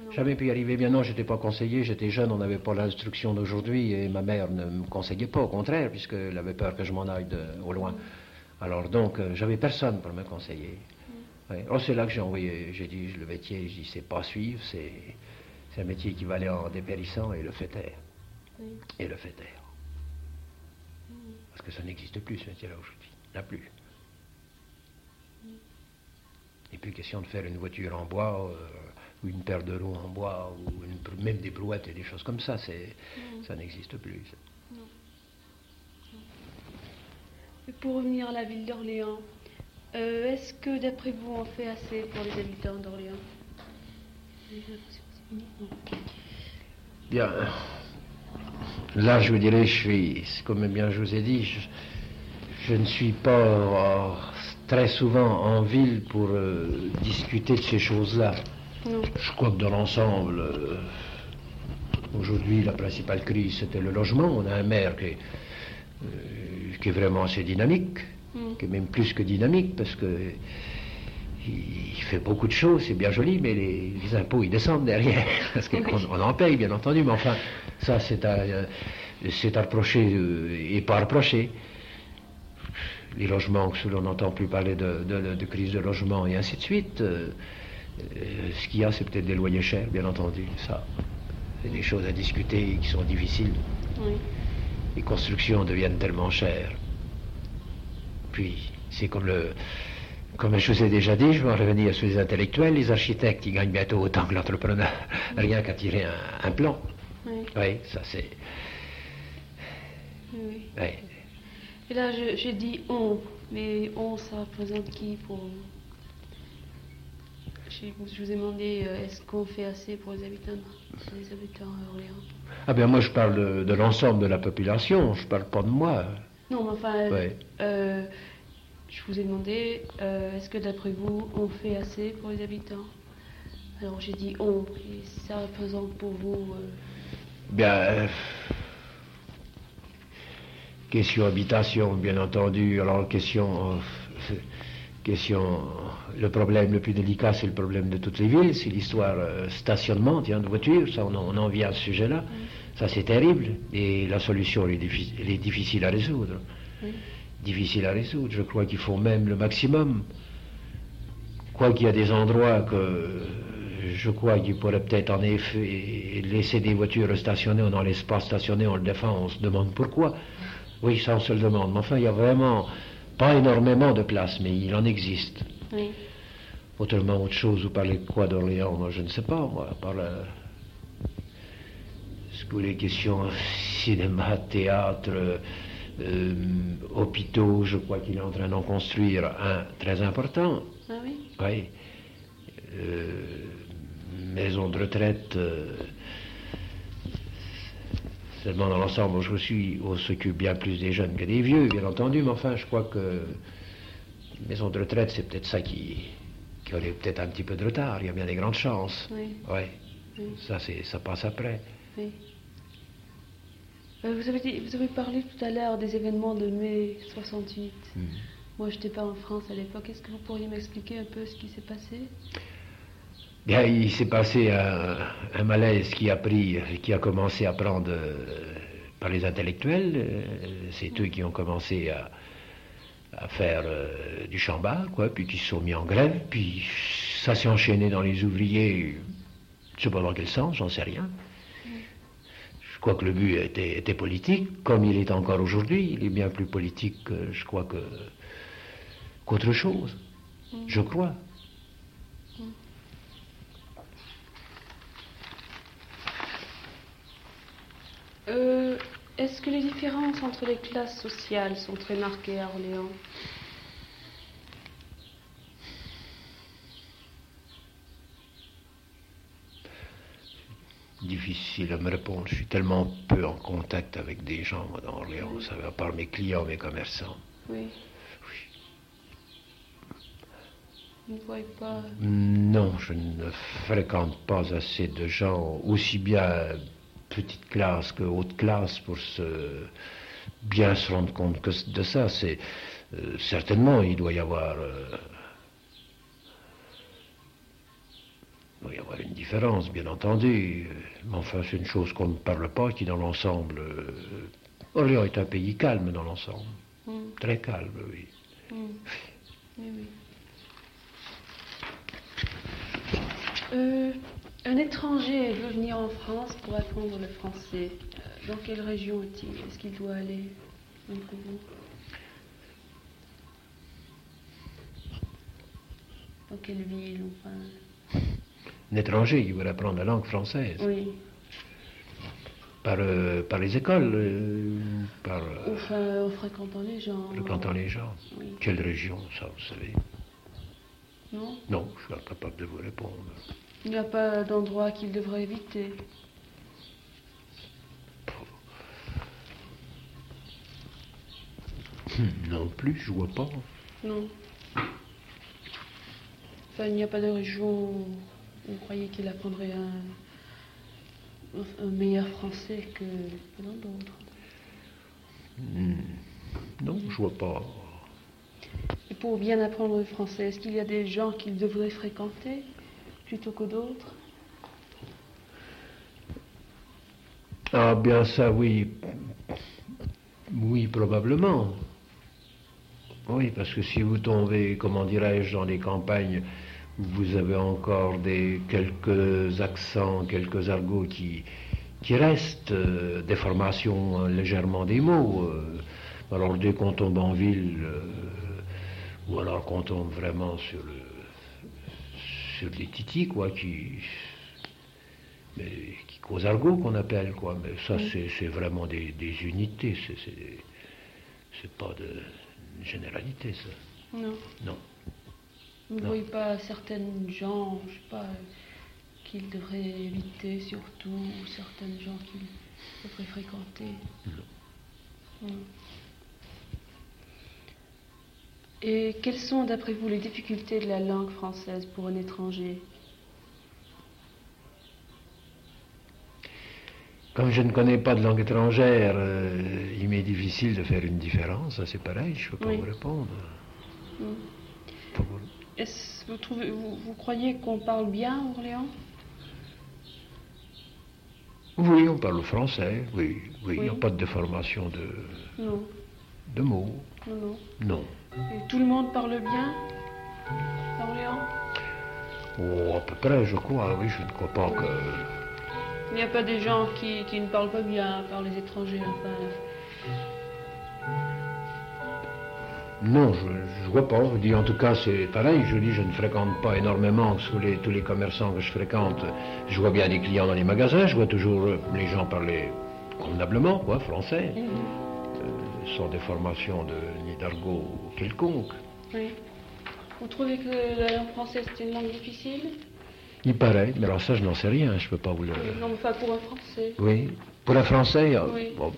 Jamais pu y arriver. Bien non, j'étais pas conseiller, j'étais jeune, on n'avait pas l'instruction d'aujourd'hui et ma mère ne me conseillait pas, au contraire, puisqu'elle avait peur que je m'en aille de, au loin. Mm. Alors donc, euh, j'avais personne pour me conseiller. Mm. Ouais. Alors c'est là que j'ai envoyé, j'ai dit, le métier, je dis, c'est pas suivre, c'est, c'est un métier qui va aller en dépérissant et le fait taire. Mm. Et le fait taire. Mm. Parce que ça n'existe plus, ce métier-là aujourd'hui. Il n'y en a plus. Mm. Et puis question de faire une voiture en bois, euh, ou une paire de roues en bois, ou une, même des brouettes et des choses comme ça, c'est, mm. ça n'existe plus. Non. Non. Et pour revenir à la ville d'Orléans, euh, est-ce que d'après vous on fait assez pour les habitants d'Orléans? Bien, là je vous dirais, je suis, comme bien je vous ai dit, je, je ne suis pas euh, très souvent en ville pour euh, discuter de ces choses-là. Non. Je crois que dans l'ensemble, euh, aujourd'hui, la principale crise, c'était le logement. On a un maire qui est, euh, qui est vraiment assez dynamique, mm. qui est même plus que dynamique, parce que il fait beaucoup de choses, c'est bien joli, mais les, les impôts, ils descendent derrière, parce qu'on on en paye, bien entendu, mais enfin, ça, c'est à, euh, c'est à reprocher euh, et pas à reprocher. Les logements, on n'entend plus parler de, de, de crise de logement, et ainsi de suite. Euh, Euh, ce qu'il y a, c'est peut-être des loyers chers, bien entendu. Ça, c'est des choses à discuter qui sont difficiles. Oui. Les constructions deviennent tellement chères. Puis, c'est comme le... Comme je vous ai déjà dit, je vais en revenir sur les intellectuels, les architectes, ils gagnent bientôt autant que l'entrepreneur, oui. Rien qu'à tirer un, un plan. Oui. Oui, ça c'est... Oui. Oui. Et là, je, j'ai dit on, mais on, ça représente qui pour... Je vous ai demandé, euh, est-ce qu'on fait assez pour les habitants, les habitants d'Orléans? Ah bien moi je parle de, de l'ensemble de la population, je parle pas de moi. Non mais enfin, ouais. euh, je vous ai demandé, euh, est-ce que d'après vous, on fait assez pour les habitants? Alors j'ai dit on, et ça représente pour vous... Euh... Bien, euh, question habitation bien entendu, alors question... Euh, Question, le problème le plus délicat, c'est le problème de toutes les villes, c'est l'histoire euh, stationnement, tiens, de voitures, ça on, on en vient à ce sujet-là, oui. Ça c'est terrible, et la solution elle est, diffi- elle est difficile à résoudre, oui. Difficile à résoudre, je crois qu'il faut même le maximum, quoi qu'il y a des endroits que je crois qu'il pourrait peut-être en effet laisser des voitures stationnées, on n'en laisse pas stationner, on le défend, on se demande pourquoi, oui ça on se le demande, mais enfin il y a vraiment... Pas énormément de place, mais il en existe. Oui. Autrement, autre chose, vous parlez de quoi d'Orléans? Je ne sais pas, moi, par la... Est-ce que les questions cinéma, théâtre, euh, hôpitaux, je crois qu'il est en train d'en construire un très important. Ah oui? Oui. Euh, maison de retraite... Euh, Seulement dans l'ensemble, je suis, on s'occupe bien plus des jeunes que des vieux, bien entendu, mais enfin, je crois que maison de retraite, c'est peut-être ça qui, qui aurait peut-être un petit peu de retard. Il y a bien des grandes chances. Oui. Ouais. Oui. Ça, c'est, ça passe après. Oui. Euh, vous, avez dit, vous avez parlé tout à l'heure des événements de mai soixante-huit. Mm. Moi, je n'étais pas en France à l'époque. Est-ce que vous pourriez m'expliquer un peu ce qui s'est passé? Bien, il s'est passé un, un malaise qui a pris, qui a commencé à prendre euh, par les intellectuels. Euh, c'est mmh. eux qui ont commencé à, à faire euh, du chambard, quoi, puis qui se sont mis en grève, puis ça s'est enchaîné dans les ouvriers. Je ne sais pas dans quel sens, j'en sais rien. Mmh. Je crois que le but était, était politique, comme il est encore aujourd'hui. Il est bien plus politique, que, je crois, que, qu'autre chose. Mmh. Je crois. Euh, est-ce que les différences entre les classes sociales sont très marquées à Orléans? Difficile à me répondre. Je suis tellement peu en contact avec des gens, moi, dans Orléans, oui. Ça va, à part mes clients, mes commerçants. Oui. Oui. Vous ne voyez pas... Non, je ne fréquente pas assez de gens, aussi bien... petite classe que haute classe pour se bien se rendre compte que de ça. C'est euh, certainement il doit y avoir euh, Il doit y avoir une différence, bien entendu. Mais enfin, c'est une chose qu'on ne parle pas, qui dans l'ensemble... Euh, Orléans est un pays calme dans l'ensemble. Mm. Très calme, oui. Mm. Oui, oui. Euh, un étranger veut venir en France pour apprendre le français. Dans quelle région est-il? Est-ce qu'il doit aller dans vous? Dans quelle ville enfin... Un étranger qui veut apprendre la langue française? Oui. Par, euh, par les écoles euh, par, euh, Enfin, en fréquentant les gens. Fréquentant les gens. Oui. Quelle région, ça, vous savez? Non. Non, je suis incapable de vous répondre. Il n'y a pas d'endroit qu'il devrait éviter? Non plus, je vois pas. Non. Enfin, il n'y a pas de région où vous croyez qu'il apprendrait un, un meilleur français que, que dans d'autres? Hmm. Non, je vois pas. Et pour bien apprendre le français, est-ce qu'il y a des gens qu'il devrait fréquenter plutôt que d'autres? Ah bien ça, oui. Oui, probablement. Oui, parce que si vous tombez, comment dirais-je, dans les campagnes, vous avez encore des, quelques accents, quelques argots qui, qui restent, euh, des formations euh, légèrement des mots. Euh, alors dès qu'on tombe en ville, euh, ou alors qu'on tombe vraiment sur le sur les titis, quoi, qui, mais, qui causent argot, qu'on appelle, quoi. Mais ça, oui. c'est, c'est vraiment des, des unités, c'est, c'est, c'est pas de généralité, ça. Non. Non. Vous ne voyez pas certaines gens, je sais pas, qu'il devrait éviter surtout, ou certaines gens qu'il devrait fréquenter? Non. Non. Et quelles sont, d'après vous, les difficultés de la langue française pour un étranger? Comme je ne connais pas de langue étrangère, euh, il m'est difficile de faire une différence, ça c'est pareil, je ne peux pas oui. vous répondre. Mm. Vous... Est-ce vous, trouvez, vous, vous croyez qu'on parle bien à Orléans? Oui, on parle français, oui, oui, il n'y a pas de déformation de, non. de mots. Non, non. Non. Et tout le monde parle bien à Orléans? Oh, à peu près, je crois, oui, je ne crois pas que... Il n'y a pas des gens qui, qui ne parlent pas bien par les étrangers, enfin... Non, je ne vois pas. Je dis, en tout cas, c'est pareil. Je dis, je ne fréquente pas énormément sous les, tous les commerçants que je fréquente. Je vois bien des clients dans les magasins. Je vois toujours les gens parler convenablement, quoi, français. Mm-hmm. euh, sans des formations de, ni d'argot quelconque. Oui. Vous trouvez que la langue française, c'est une langue difficile? Il paraît, mais alors ça, je n'en sais rien. Je ne peux pas vous le... Oui, non, mais pas pour un Français. Oui. Pour un Français, oui. Bon,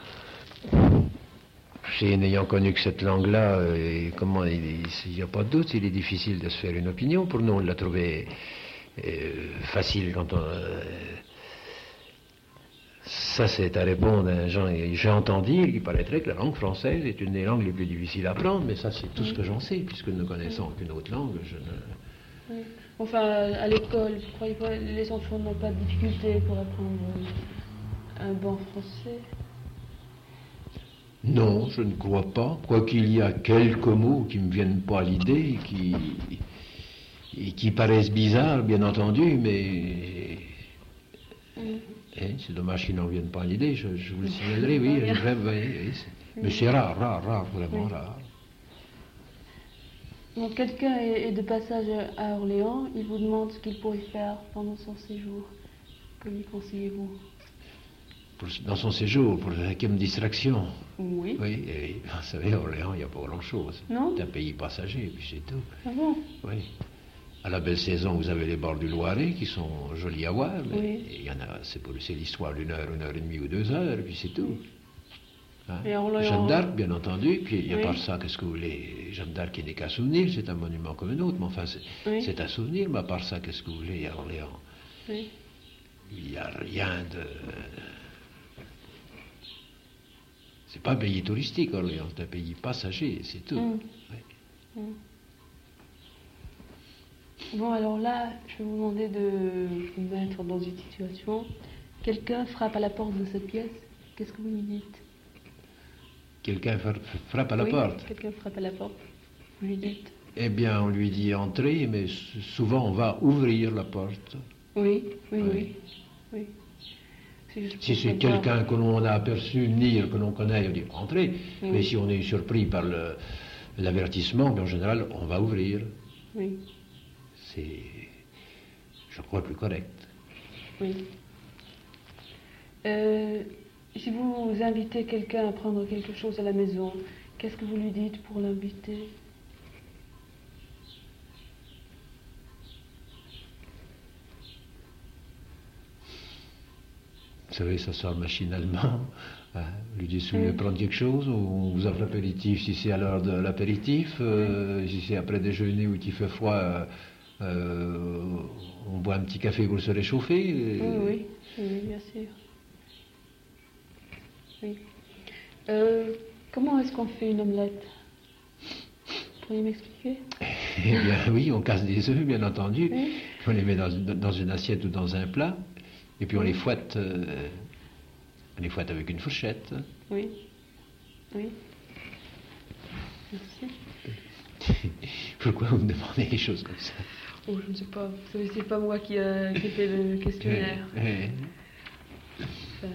c'est n'ayant connu que cette langue-là, euh, comment il n'y a pas de doute, il est difficile de se faire une opinion. Pour nous, on l'a trouvé euh, facile quand on... Euh, ça, c'est à répondre à un gens. J'ai entendu dire qu'il paraîtrait que la langue française est une des langues les plus difficiles à apprendre, mais ça, c'est tout oui. ce que j'en sais, puisque nous ne connaissons aucune autre langue. Je ne... oui. Enfin, à l'école, vous croyez pas les enfants n'ont pas de difficulté pour apprendre un bon français? Non, je ne crois pas. Quoiqu'il y a quelques mots qui ne me viennent pas à l'idée, qui, et qui paraissent bizarres, bien entendu, mais... Mm. Eh, c'est dommage qu'ils n'en viennent pas à l'idée, je, je vous le signalerai, oui, oui, oui, oui c'est... mais c'est rare, rare, rare, vraiment oui. rare. Donc quelqu'un est de passage à Orléans, il vous demande ce qu'il pourrait faire pendant son séjour. Que lui conseillez-vous? Pour, dans son séjour, pour comme distraction. Oui. Oui, et, vous savez, Orléans, il n'y a pas grand-chose. Non. C'est un pays passager, et puis c'est tout. Ah bon? Oui. À la belle saison, vous avez les bords du Loiret qui sont jolis à voir, mais oui. il y en a, c'est, pour, c'est l'histoire d'une heure, une heure et demie ou deux heures, et puis c'est tout. Hein? Jeanne d'Arc, bien entendu, puis il y a oui. par ça, qu'est-ce que vous voulez? Jeanne d'Arc qui n'est qu'un souvenir, c'est un monument comme un autre, mais enfin, c'est, oui. c'est un souvenir, mais à part ça, qu'est-ce que vous voulez à Orléans? Oui. Il n'y a rien de... C'est pas un pays touristique, Orléans, c'est un pays passager, c'est tout. Mm. Oui. Mm. Bon, alors là, je vais vous demander de vous mettre dans une situation. Quelqu'un frappe à la porte de cette pièce. Qu'est-ce que vous lui dites? Quelqu'un frappe à la oui, porte. Quelqu'un frappe à la porte. Vous lui dites? Eh bien, on lui dit entrer, mais souvent on va ouvrir la porte. Oui, oui, oui. oui. oui. Si c'est quelqu'un que l'on a aperçu venir, que l'on connaît, on dit entrer. Oui. Mais si on est surpris par l'avertissement, en général, on va ouvrir. Oui. C'est, je crois, plus correct. Oui. Euh, si vous invitez quelqu'un à prendre quelque chose à la maison, qu'est-ce que vous lui dites pour l'inviter? Vous savez, ça sort machinalement. Hein. Vous lui dites, si vous voulez prendre quelque chose, ou on vous offre l'apéritif si c'est à l'heure de l'apéritif, euh, si c'est après déjeuner ou qu'il fait froid, euh, euh, on boit un petit café pour se réchauffer. Et... Oui, oui, oui, bien sûr. Oui. Euh, comment est-ce qu'on fait une omelette? Pourriez m'expliquer? Eh bien, oui, on casse des œufs, bien entendu. Oui. On les met dans, dans une assiette ou dans un plat. Et puis on les fouette, euh, on les fouette avec une fourchette. Oui, oui. Merci. Pourquoi vous me demandez des choses comme ça? Oh, je ne sais pas. Vous savez, c'est pas moi qui ai qui fait le questionnaire. Oui. Enfin...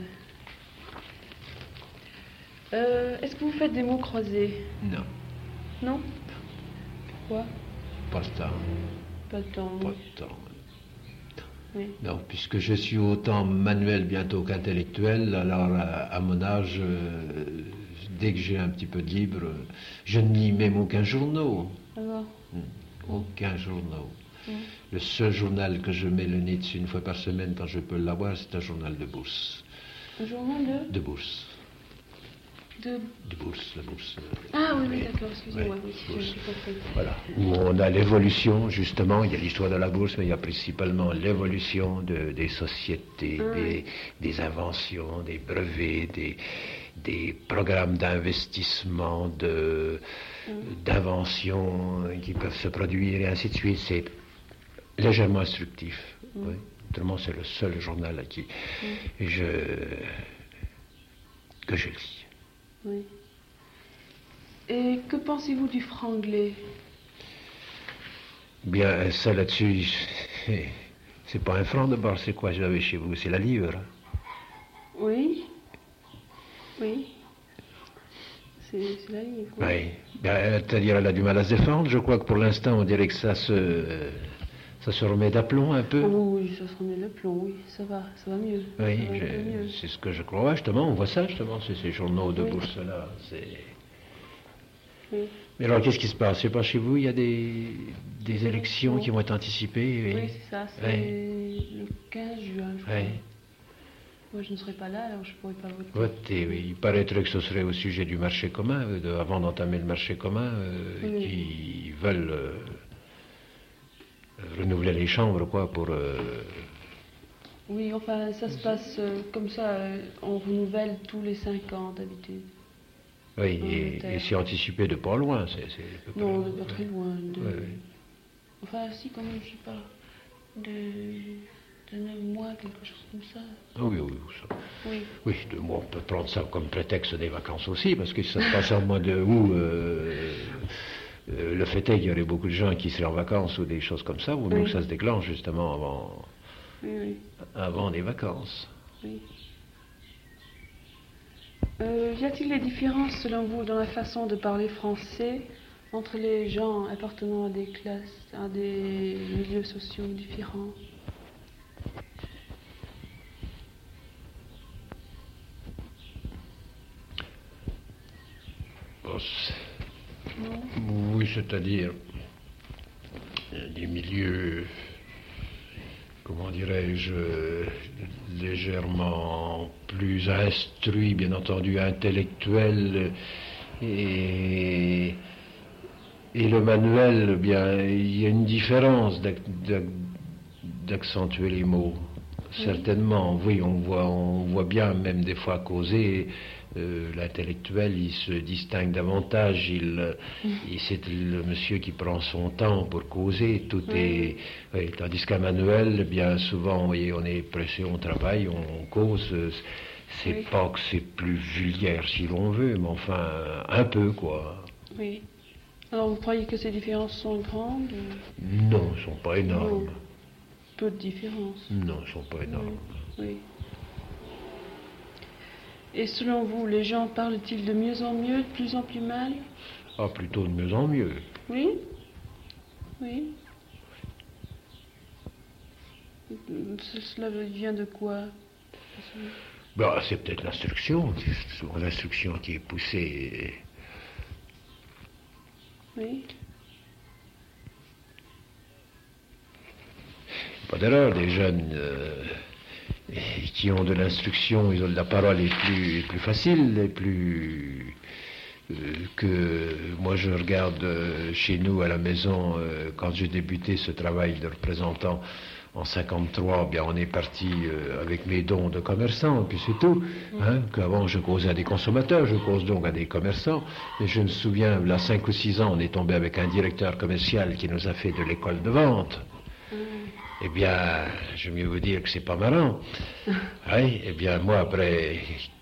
Euh, Est-ce que vous faites des mots croisés? Non. Non? Pourquoi? Pas le temps. Pas le temps. Pas le temps. Oui. Non, puisque je suis autant manuel bientôt qu'intellectuel, alors à, à mon âge, euh, dès que j'ai un petit peu de libre, je ne lis même aucun journal. Alors mmh. Aucun journal. mmh. Le seul journal que je mets le nez dessus une fois par semaine quand je peux l'avoir, c'est un journal de bourse. Un journal de De bourse. De, de bourse, la bourse. Ah oui, oui, d'accord, excusez-moi, oui, oui, j'ai compris. Voilà, où on a l'évolution, justement, il y a l'histoire de la bourse, mais il y a principalement l'évolution de, des sociétés, ah, des, des inventions, des brevets, des, des programmes d'investissement, de, mm. d'inventions qui peuvent se produire, et ainsi de suite. C'est légèrement instructif. Mm. Oui. Autrement, c'est le seul journal à qui mm. je, que je lis. Oui. Et que pensez-vous du franglais? Bien, ça là-dessus, c'est pas un franc d'abord, c'est quoi j'avais chez vous? C'est la livre. Oui. Oui. C'est la livre. Oui. Oui. Bien, c'est-à-dire, elle a du mal à se défendre. Je crois que pour l'instant, on dirait que ça se, ça se remet d'aplomb un peu. Oh, oui, ça se remet d'aplomb, oui, ça va, ça va mieux. Oui, c'est ce que je crois, justement, on voit ça, justement, c'est ces journaux de oui. bourse-là, c'est... Oui. Mais alors, qu'est-ce qui se passe? C'est pas chez vous, il y a des, des élections qui vont être anticipées? Oui, oui c'est ça, c'est oui. le quinze juin, je crois. Oui. Moi, je ne serai pas là, alors je ne pourrai pas voter. Voter, oui. Il paraîtrait que ce serait au sujet du marché commun, de, avant d'entamer le marché commun, euh, oui. qui veulent euh, renouveler les chambres, quoi, pour... Euh... Oui, enfin, ça se passe euh, comme ça, euh, on renouvelle tous les cinq ans, d'habitude. Oui, et, et c'est anticipé de pas loin. C'est, c'est non, de pas très loin. De... Oui, oui. Enfin, si, quand même, je sais pas, de, de neuf mois, quelque chose comme ça. Ah oui, oui, ça. Oui. Oui, deux mois, on peut prendre ça comme prétexte des vacances aussi, parce que ça se passe en mois de août. Euh, euh, le fait est qu'il y aurait beaucoup de gens qui seraient en vacances ou des choses comme ça, ou oui. Nous, ça se déclenche justement avant, oui, oui. avant les vacances. Oui. Euh, y a-t-il des différences, selon vous, dans la façon de parler français entre les gens appartenant à des classes, à des milieux sociaux différents? Oh, oui, c'est-à-dire des milieux, comment dirais-je, légèrement plus instruits, bien entendu, intellectuels, et, et le manuel, bien, il y a une différence d'accentuer les mots. certainement, oui, on voit, on voit bien, même des fois causer, euh, l'intellectuel, il se distingue davantage, il, mm. il, c'est le monsieur qui prend son temps pour causer, tout oui. est... Oui, tandis qu'un manuel, bien souvent, vous voyez, on est pressé, on travaille, on, on cause, c'est oui. pas que c'est plus vulgaire si l'on veut, mais enfin, un peu, quoi. Oui. Alors, vous croyez que ces différences sont grandes ou... Non, elles ne sont pas énormes. Non. Peu de différences. Non, elles ne sont pas énormes. Oui. oui. Et selon vous, les gens parlent-ils de mieux en mieux, de plus en plus mal? Ah, plutôt de mieux en mieux. Oui. Oui. Cela vient de quoi? Bah, c'est peut-être l'instruction. C'est souvent l'instruction qui est poussée. Oui. Pas d'erreur, des jeunes euh, qui ont de l'instruction, ils ont de la parole est plus, est plus facile, est plus euh, que moi je regarde euh, chez nous à la maison euh, quand j'ai débuté ce travail de représentant en cinquante-trois, bien on est parti euh, avec mes dons de commerçants, puis c'est tout. Hein, qu'avant je causais à des consommateurs, je cause donc à des commerçants. Et je me souviens, là cinq ou six ans, on est tombé avec un directeur commercial qui nous a fait de l'école de vente. Eh bien, je vais mieux vous dire que c'est pas marrant. Oui, eh bien, moi, après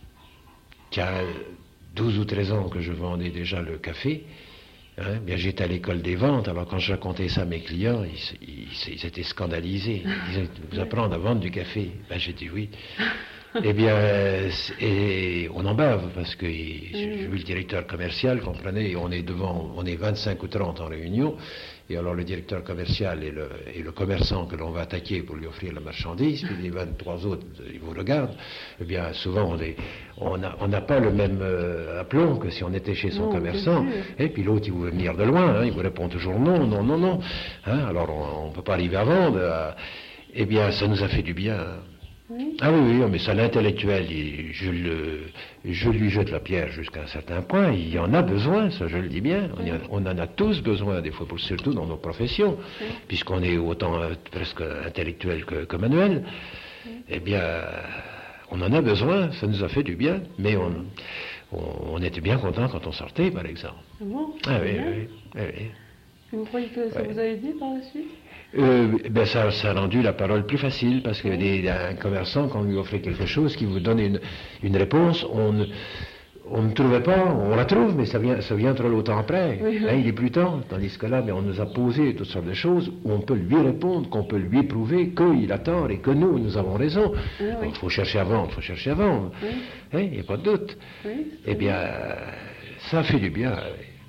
douze ou treize ans que je vendais déjà le café, hein, bien, j'étais à l'école des ventes. Alors, quand je racontais ça à mes clients, ils, ils, ils étaient scandalisés. Ils disaient, vous apprendre à vendre du café? Ben, j'ai dit oui. Eh bien, et on en bave, parce que j'ai vu le directeur commercial, comprenez, on est devant, on est vingt-cinq ou trente en réunion, et alors le directeur commercial et le, et le commerçant que l'on va attaquer pour lui offrir la marchandise, puis les vingt-trois autres, ils vous regardent, eh bien, souvent, on n'a on n'a pas le même euh, aplomb que si on était chez son non, commerçant, et puis l'autre, il vous veut venir de loin, hein, il vous répond toujours non, non, non, non, hein, alors on ne peut pas arriver à vendre, euh, eh bien, ça nous a fait du bien, hein. Oui. Ah oui, oui, mais ça, l'intellectuel, il, je, le, je lui jette la pierre jusqu'à un certain point. Il y en a besoin, ça, je le dis bien. On, y a, on en a tous besoin, des fois, pour, surtout dans nos professions, oui. puisqu'on est autant euh, presque intellectuel que, que manuel. Oui. Eh bien, on en a besoin, ça nous a fait du bien, mais on, on, on était bien content quand on sortait, par exemple. Ah bon? Ah oui, oui, oui, oui. Vous croyez que ça oui. vous a aidé par la suite? Euh, ben ça, ça a rendu la parole plus facile, parce que des, un commerçant, quand on lui offrait quelque chose, qui vous donne une, une réponse, on ne, on ne trouvait pas, on la trouve, mais ça vient, ça vient trop longtemps après. Oui, oui. Hein, il est plus temps. Tandis que là, ben, on nous a posé toutes sortes de choses où on peut lui répondre, qu'on peut lui prouver qu'il a tort et que nous, nous avons raison. Il oui, oui. faut chercher à vendre, il faut chercher à vendre. Il oui. n'y hein, a pas de doute. Oui, eh bien, euh, ça fait du bien.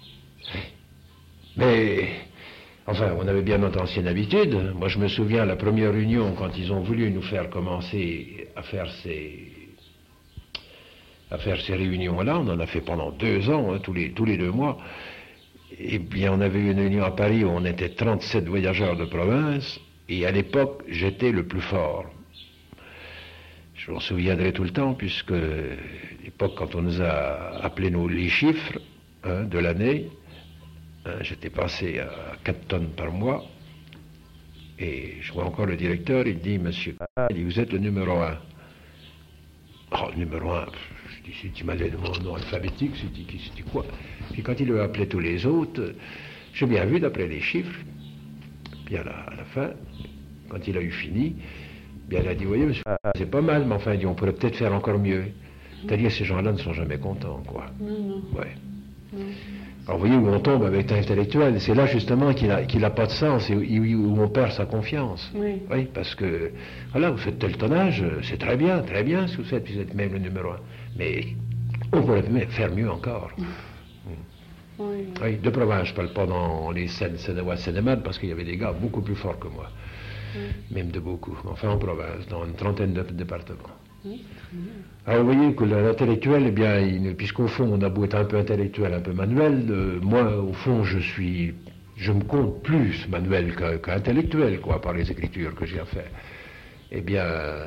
Mais... Enfin, on avait bien notre ancienne habitude. Moi, je me souviens, la première réunion, quand ils ont voulu nous faire commencer à faire ces, à faire ces réunions-là, on en a fait pendant deux ans, hein, tous les, tous les deux mois. Et bien, on avait eu une réunion à Paris où on était trente-sept voyageurs de province, et à l'époque, j'étais le plus fort. Je m'en souviendrai tout le temps, puisque à l'époque, quand on nous a appelé nos, les chiffres hein, de l'année, Hein, j'étais passé à quatre tonnes par mois, et je vois encore le directeur, il dit, monsieur, il dit, vous êtes le numéro un. Oh, le numéro un, je dis, si tu m'as donné mon nom alphabétique, c'était quoi? Puis quand il a appelé tous les autres, j'ai bien vu d'après les chiffres, puis à la, à la fin, quand il a eu fini, bien il a dit, voyez, monsieur, c'est pas mal, mais enfin, il dit, on pourrait peut-être faire encore mieux. C'est-à-dire, ces gens-là ne sont jamais contents, quoi. Mmh. Ouais. Mmh. Alors vous voyez où on tombe avec l'intellectuel, c'est là justement qu'il n'a qu'il a pas de sens et où, où on perd sa confiance. Oui. Oui, parce que, voilà, vous faites tel tonnage, c'est très bien, très bien ce que vous faites, puis vous êtes même le numéro un. Mais on pourrait faire mieux encore. Oui. Mm. Oui. Oui, de province, je ne parle pas dans les scènes Seine-et-Marne, parce qu'il y avait des gars beaucoup plus forts que moi. Oui. Même de beaucoup. Enfin, en province, dans une trentaine de départements. Oui. Alors vous voyez que l'intellectuel, eh bien, il, puisqu'au fond on a beau être un peu intellectuel, un peu manuel, euh, moi au fond je suis, je me compte plus manuel qu'intellectuel, quoi, par les écritures que j'ai à faire. Eh bien,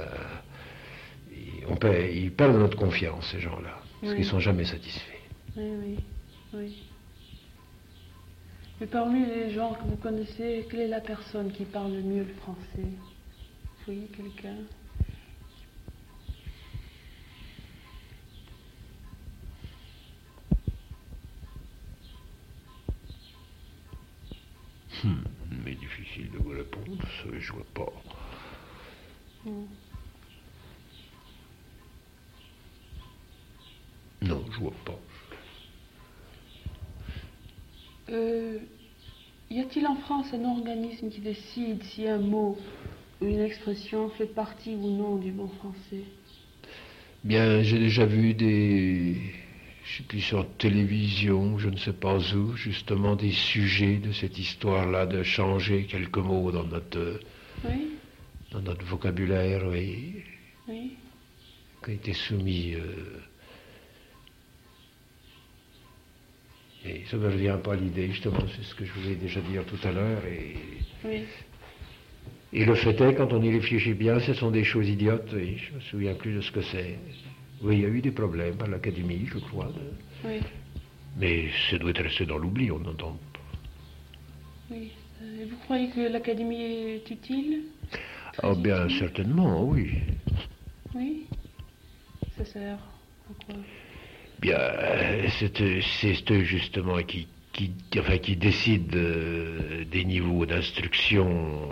on peut, ils perdent notre confiance, ces gens-là, parce oui. qu'ils ne sont jamais satisfaits. Oui, oui, oui. Mais parmi les gens que vous connaissez, quelle est la personne qui parle le mieux le français? Vous voyez quelqu'un? Hmm, mais difficile de vous répondre, je vois pas. Hmm. Non, je vois pas. Euh, y a-t-il en France un organisme qui décide si un mot ou une expression fait partie ou non du bon français? Bien, j'ai déjà vu des... Je sais plus, sur télévision, je ne sais pas où, justement des sujets de cette histoire-là, de changer quelques mots dans notre, Oui, dans notre vocabulaire, oui, oui. qui a été soumis. Euh... Et ça ne me revient pas à l'idée, justement, c'est ce que je voulais déjà dire tout à l'heure. Et... Oui. et le fait est, quand on y réfléchit bien, ce sont des choses idiotes, oui, je ne me souviens plus de ce que c'est. Oui, il y a eu des problèmes à l'académie, je crois. De... Oui. Mais ça doit être resté dans l'oubli, on n'entend pas. Oui. Euh, vous croyez que l'académie est utile? Ah oh, bien, utile? Certainement, oui. Oui. Ça sert à quoi? Bien, c'est eux justement qui, qui, enfin, qui décident euh, des niveaux d'instruction.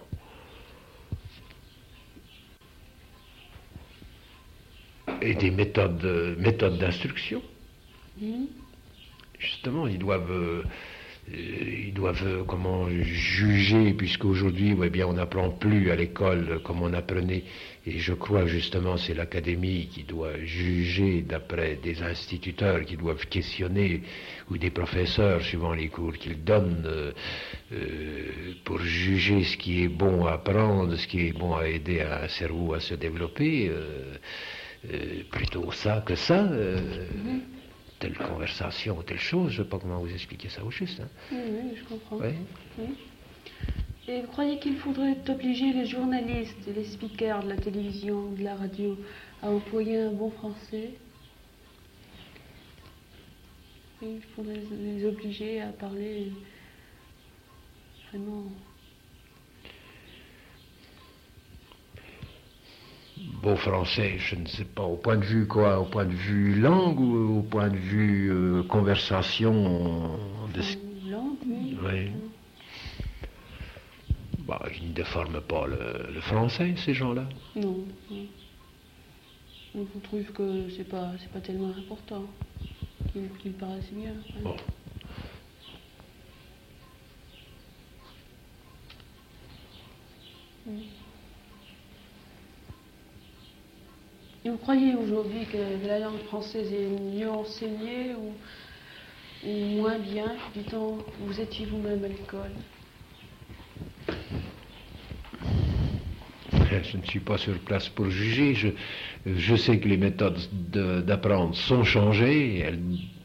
Et des méthodes, méthodes d'instruction. Mmh. Justement, ils doivent, euh, ils doivent comment juger, puisqu'aujourd'hui, ouais, bien, on n'apprend plus à l'école comme on apprenait. Et je crois que justement, c'est l'académie qui doit juger d'après des instituteurs qui doivent questionner, ou des professeurs, suivant les cours qu'ils donnent, euh, euh, pour juger ce qui est bon à apprendre, ce qui est bon à aider un cerveau à se développer. Euh, Euh, plutôt ça que ça, euh, mmh. Telle conversation, telle chose, je ne sais pas comment vous expliquer ça au juste. Hein. Oui, oui, je comprends. Oui. Oui. Et vous croyez qu'il faudrait obliger les journalistes, les speakers de la télévision, de la radio, à employer un bon français? Oui, il faudrait les obliger à parler vraiment... Beau français, je ne sais pas, au point de vue quoi, au point de vue langue ou au point de vue euh, conversation de... euh, langue, oui. Oui. Bah, ils ne déforment pas le, le français, ces gens-là. Non, non. Donc vous trouvez que c'est pas, c'est pas tellement important, qu'ils qu paraissent bien. Hein. Bon. Oui. Et vous croyez aujourd'hui que la langue française est mieux enseignée ou, ou moins bien, du temps où vous étiez vous-même à l'école? Je ne suis pas sur place pour juger. Je, je sais que les méthodes d'apprendre sont changées. Elles,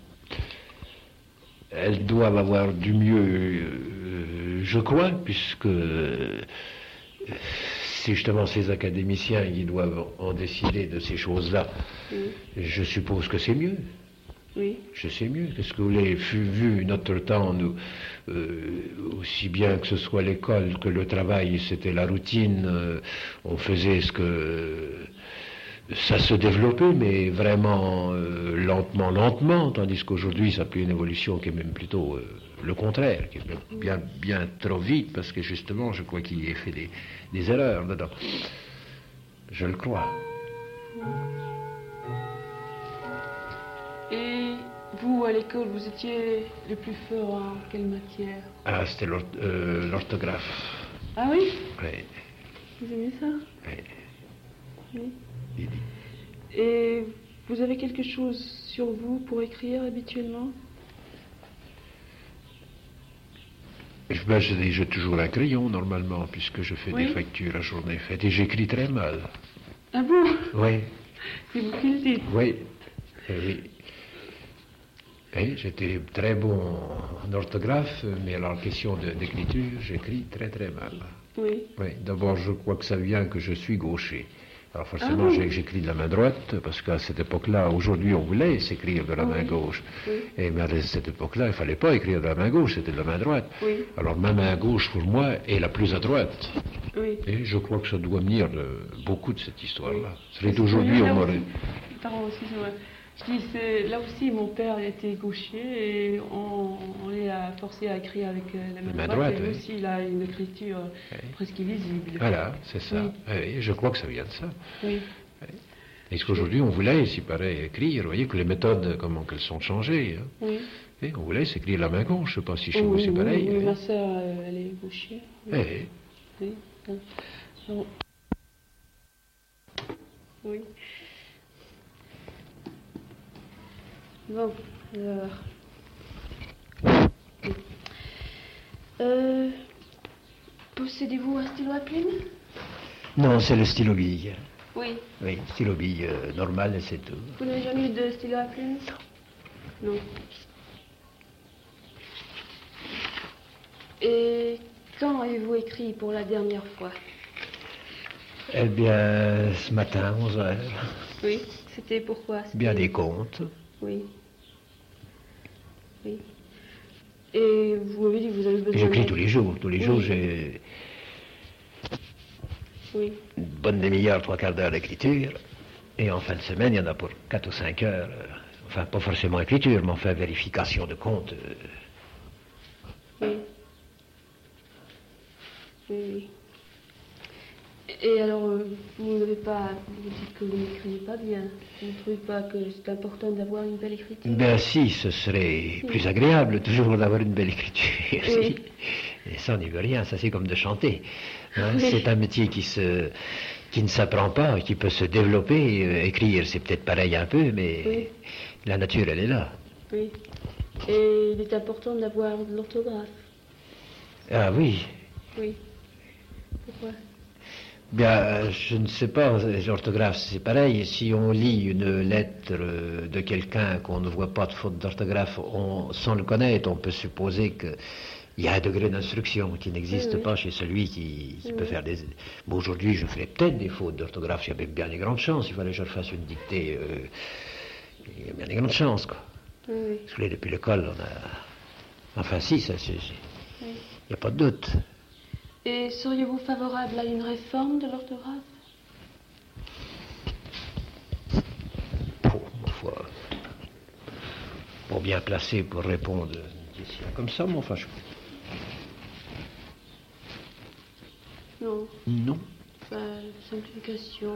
elles doivent avoir du mieux, euh, je crois, puisque... Euh, c'est justement ces académiciens qui doivent en décider de ces choses-là. Oui. Je suppose que c'est mieux. Oui. Je sais mieux. Qu'est-ce que vous l'avez vu notre temps, nous, euh, aussi bien que ce soit l'école que le travail, c'était la routine. Euh, on faisait ce que... Euh, ça se développait, mais vraiment euh, lentement, lentement, tandis qu'aujourd'hui, ça a pris une évolution qui est même plutôt euh, le contraire, qui est bien, bien trop vite, parce que justement, je crois qu'il y ait fait des, des erreurs dedans. Je le crois. Et vous, à l'école, vous étiez le plus fort en quelle matière? Ah, c'était l'orthographe. Ah oui? Oui. Vous aimez ça? Oui. Oui. Didi. Et vous avez quelque chose sur vous pour écrire habituellement? Ben, j'ai toujours un crayon normalement, puisque je fais oui. des factures à journée faite, et j'écris très mal. Ah bon? Oui. C'est vous qui le dites? Oui. Oui. Et j'étais très bon en orthographe, mais alors en question d'écriture, j'écris très très mal. Oui. Oui. D'abord, je crois que ça vient que je suis gaucher. Alors forcément, ah, oui. j'écris de la main droite, parce qu'à cette époque-là, aujourd'hui, on voulait s'écrire de la ah, main oui. gauche. Oui. Et mais à cette époque-là, il ne fallait pas écrire de la main gauche, c'était de la main droite. Oui. Alors ma main gauche, pour moi, est la plus à droite. Oui. Et je crois que ça doit venir de beaucoup de cette histoire-là. Oui. C'est aujourd'hui, on m'aurait... Pardon, excusez-moi. Je dis, c'est- là aussi, mon père était gaucher et on, on l'a forcé à écrire avec euh, la main main droite. droite, Et lui oui. aussi, il a une écriture Oui. presque illisible. Voilà, c'est ça. Oui. Oui, je crois que ça vient de ça. Oui. Est-ce qu'aujourd'hui, on voulait, s'il paraît, écrire, vous voyez que les méthodes, comment qu'elles sont changées. Hein. Oui. Et on voulait s'écrire la main gauche, je ne sais pas si chez Oh, vous oui, c'est oui, pareil. oui, hein. ma soeur, euh, elle est gauchère. Oui. Eh, Oui. hein. Bon. Oui. Bon, alors. Oui. Euh, possédez-vous un stylo à plume? Non, c'est le stylo bille. Oui. Oui, stylo bille euh, normal et c'est tout. Vous n'avez jamais eu de stylo à plume? Non. Et quand avez-vous écrit pour la dernière fois? Eh bien, ce matin, onze heures. Oui. C'était pourquoi? C'était- Bien des comptes. Oui. Oui. Et vous m'avez dit que vous avez besoin J'écris d'aide. tous les jours. Tous les Oui. jours, j'ai Oui. une bonne demi-heure, trois quarts d'heure d'écriture. Et en fin de semaine, il y en a pour quatre ou cinq heures. euh, Enfin, pas forcément écriture, mais enfin, vérification de compte. euh, Oui. Oui, oui. Et alors, euh, vous n'avez pas... Vous dites que vous n'écrivez pas bien. Vous ne trouvez pas que c'est important d'avoir une belle écriture? Ben si, ce serait plus agréable toujours d'avoir une belle écriture. Oui. Et ça, on n'y veut rien, ça c'est comme de chanter. hein. Oui. C'est un métier qui, se, qui ne s'apprend pas, qui peut se développer. Euh, écrire, c'est peut-être pareil un peu, mais Oui. la nature, elle est là. Oui. Et il est important d'avoir de l'orthographe. Ah oui, Oui. Pourquoi? bien, euh, je ne sais pas, l'orthographe, c'est pareil. Si on lit une lettre euh, de quelqu'un qu'on ne voit pas de faute d'orthographe, on- sans le connaître, on peut supposer que il y a un degré d'instruction qui n'existe Oui, oui. pas chez celui qui, qui peut Oui. faire des... Bon, aujourd'hui, je ferais peut-être des fautes d'orthographe, il y avait bien des grandes chances. Il fallait que je refasse une dictée. euh, il y a bien des grandes chances, quoi. Oui, oui. Parce que là, depuis l'école, on a... Enfin, si, ça, c'est... c'est- Oui. il n'y a pas de doute. Et seriez-vous favorable à une réforme de l'orthographe? Pour, ma foi, pour bien placé pour répondre à une question comme ça, mais enfin, je... Non. Non. Enfin, simplification.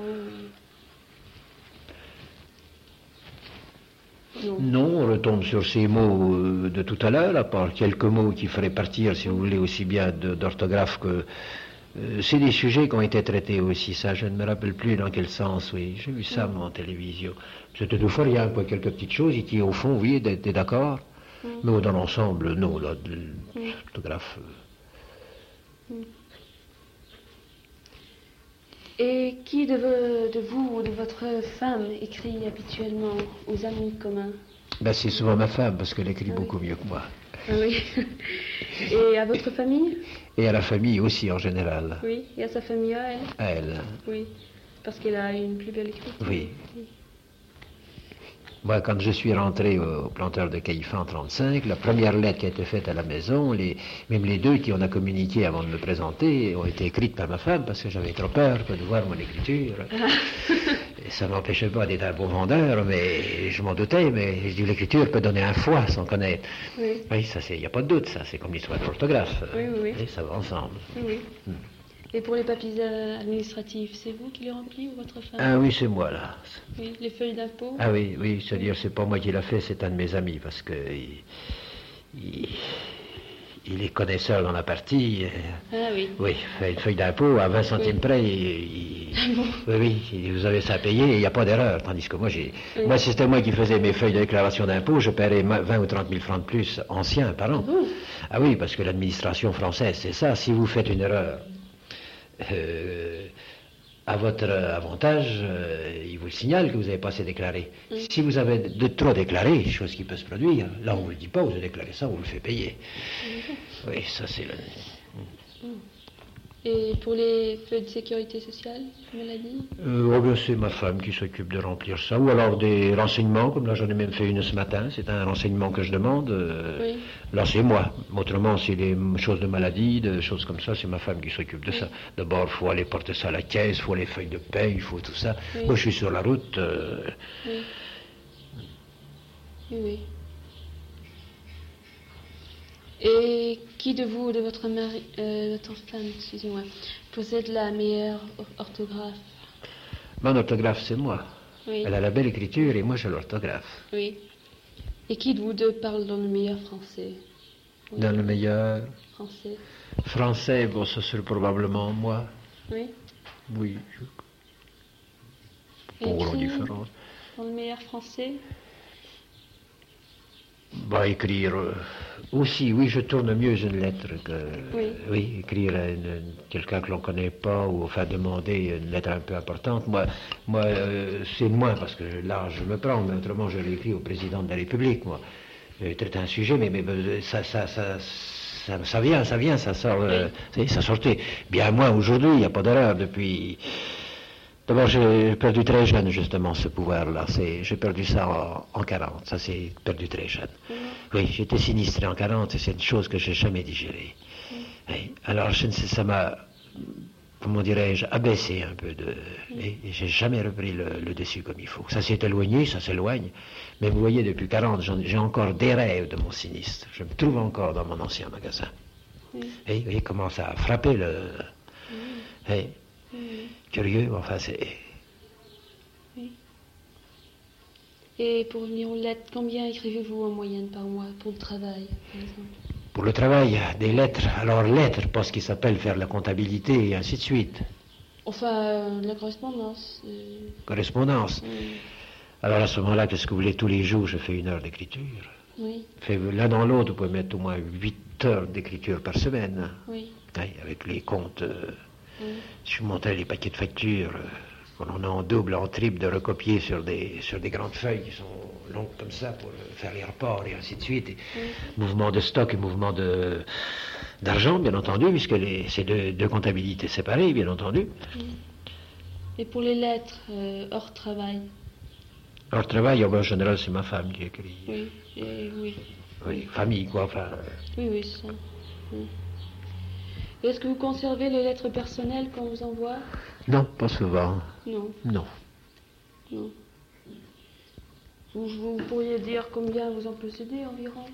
Non. Non, on retombe sur ces mots euh, de tout à l'heure, à part quelques mots qui feraient partir, si vous voulez, aussi bien de- d'orthographe que... euh, c'est des sujets qui ont été traités aussi, ça, je ne me rappelle plus dans quel sens, oui. J'ai vu ça, moi, en télévision. C'était deux fois rien, quoi, quelques petites choses, et qui, au fond, oui, étaient d'accord. Mais dans l'ensemble, non, là, de- l'orthographe... euh, Et qui de, vo- de vous ou de votre femme écrit habituellement aux amis communs? Ben, c'est souvent ma femme, parce qu'elle écrit Ah oui. beaucoup mieux que moi. Ah oui. Et à votre famille? Et à la famille aussi, en général. Oui. Et à sa famille à elle? À elle. Oui. Parce qu'elle a une plus belle écriture. Oui. Moi, quand je suis rentré au, au planteur de Caïfan en trente-cinq, la première lettre qui a été faite à la maison, les, même les deux qui on a communiqué avant de me présenter, ont été écrites par ma femme parce que j'avais trop peur de voir mon écriture. Et ça m'empêchait pas d'être un bon vendeur, mais je m'en doutais, mais je dis l'écriture peut donner un foie sans connaître. Oui. Oui, ça c'est, il n'y a pas de doute, ça, c'est comme l'histoire de l'orthographe. Oui, oui, oui. Et ça va ensemble. Oui, oui. Et pour les papiers euh, administratifs, c'est vous qui les remplis ou votre femme? Ah oui, c'est moi là. Oui. Les feuilles d'impôt? Ah oui, oui, c'est-à-dire c'est pas moi qui l'a fait, c'est un de mes amis, parce que il, il- il est connaisseur dans la partie. euh, Ah oui. Oui, fait une feuille d'impôt à vingt centimes Oui. près, il- il- oui, oui, il- vous avez ça à payer, et il n'y a pas d'erreur. Tandis que moi, j'ai, Oui. moi, si c'était moi qui faisais mes feuilles de déclaration d'impôt, je paierais ma- vingt ou trente mille francs de plus anciens par an. Ah bon? Ah oui, parce que l'administration française, c'est ça. Si vous faites une erreur, euh, à votre avantage, euh, il vous le signale que vous n'avez pas assez déclaré. Si vous avez de trop déclaré, chose qui peut se produire, là on ne vous le dit pas, vous avez déclaré ça, on vous le fait payer. Oui, ça c'est le... Et pour les feuilles de sécurité sociale, maladie? Euh, oh bien, c'est ma femme qui s'occupe de remplir ça, ou alors des renseignements, comme là j'en ai même fait une ce matin, c'est un renseignement que je demande. euh, Oui. Là c'est moi, autrement c'est des choses de maladie, de choses comme ça, c'est ma femme qui s'occupe de ça. D'abord il faut aller porter ça à la caisse, il faut les feuilles de paie, il faut tout ça. Oui. Moi je suis sur la route, euh, Oui. Oui, oui. Et qui de vous, de votre mari, euh, votre femme, excusez-moi, possède la meilleure orthographe? Mon orthographe, c'est moi. Oui. Elle a la belle écriture et moi j'ai l'orthographe. Oui. Et qui de vous deux parle dans le meilleur français? Oui. Dans le meilleur Français. français, bon, ce serait probablement moi. Oui. Oui. Et Pas grande écrire différence. dans le meilleur français? Bah, écrire euh, aussi, oui, je tourne mieux une lettre que. Oui. écrire à une- quelqu'un que l'on ne connaît pas ou enfin demander une lettre un peu importante. Moi, moi euh, c'est moins parce que l'âge me prend, mais autrement je l'ai écrit au président de la République, moi. Euh, traiter un sujet, mais, mais euh, ça, ça, ça, ça, ça vient, ça vient, ça sort, euh, Oui. ça sortait. Bien moins aujourd'hui, il n'y a pas d'erreur depuis. D'abord, j'ai perdu très jeune, justement, ce pouvoir-là. C'est, j'ai perdu ça en, en quarante. Ça, c'est perdu très jeune. Mmh. Oui, j'étais sinistré en quarante et c'est une chose que j'ai jamais digérée. Mmh. Oui. Alors, je ne sais, ça m'a, comment dirais-je, abaissé un peu de. Mmh. Et, et j'ai jamais repris le, le dessus comme il faut. Ça s'est éloigné, ça s'éloigne. Mais vous voyez, depuis quarante, j'en- j'ai encore des rêves de mon sinistre. Je me trouve encore dans mon ancien magasin. Mmh. Et il commence à frapper le. Mmh. Et, Mmh. curieux, enfin, c'est. Oui. Et pour revenir aux lettres, combien écrivez-vous en moyenne par mois pour le travail, par exemple? Pour le travail, des lettres. Alors, lettres, pas ce qui s'appelle faire la comptabilité et ainsi de suite. Enfin, euh, la correspondance. euh, Correspondance. oui. Alors, à ce moment-là, qu'est-ce que vous voulez, tous les jours, je fais une heure d'écriture. Oui, Fait, l'un dans l'autre, vous pouvez mettre au moins huit heures d'écriture par semaine. oui, Oui, avec les comptes. euh, oui. je montrais les paquets de factures. euh, on en a en double, en triple, de recopier sur des, sur des grandes feuilles qui sont longues comme ça pour euh, faire les rapports et ainsi de suite. Et Oui. mouvement de stock et mouvement de, d'argent, bien entendu, puisque les, c'est deux, deux comptabilités séparées, bien entendu. Oui. Et pour les lettres, euh, hors travail? Alors, travail, en général, c'est ma femme qui écrit. Oui, et oui. Oui, famille, quoi, enfin. Oui, oui, c'est ça. Oui. Et est-ce que vous conservez les lettres personnelles qu'on vous envoie? Non, pas souvent. Non, Non. non. Vous, vous pourriez dire combien vous en possédez environ?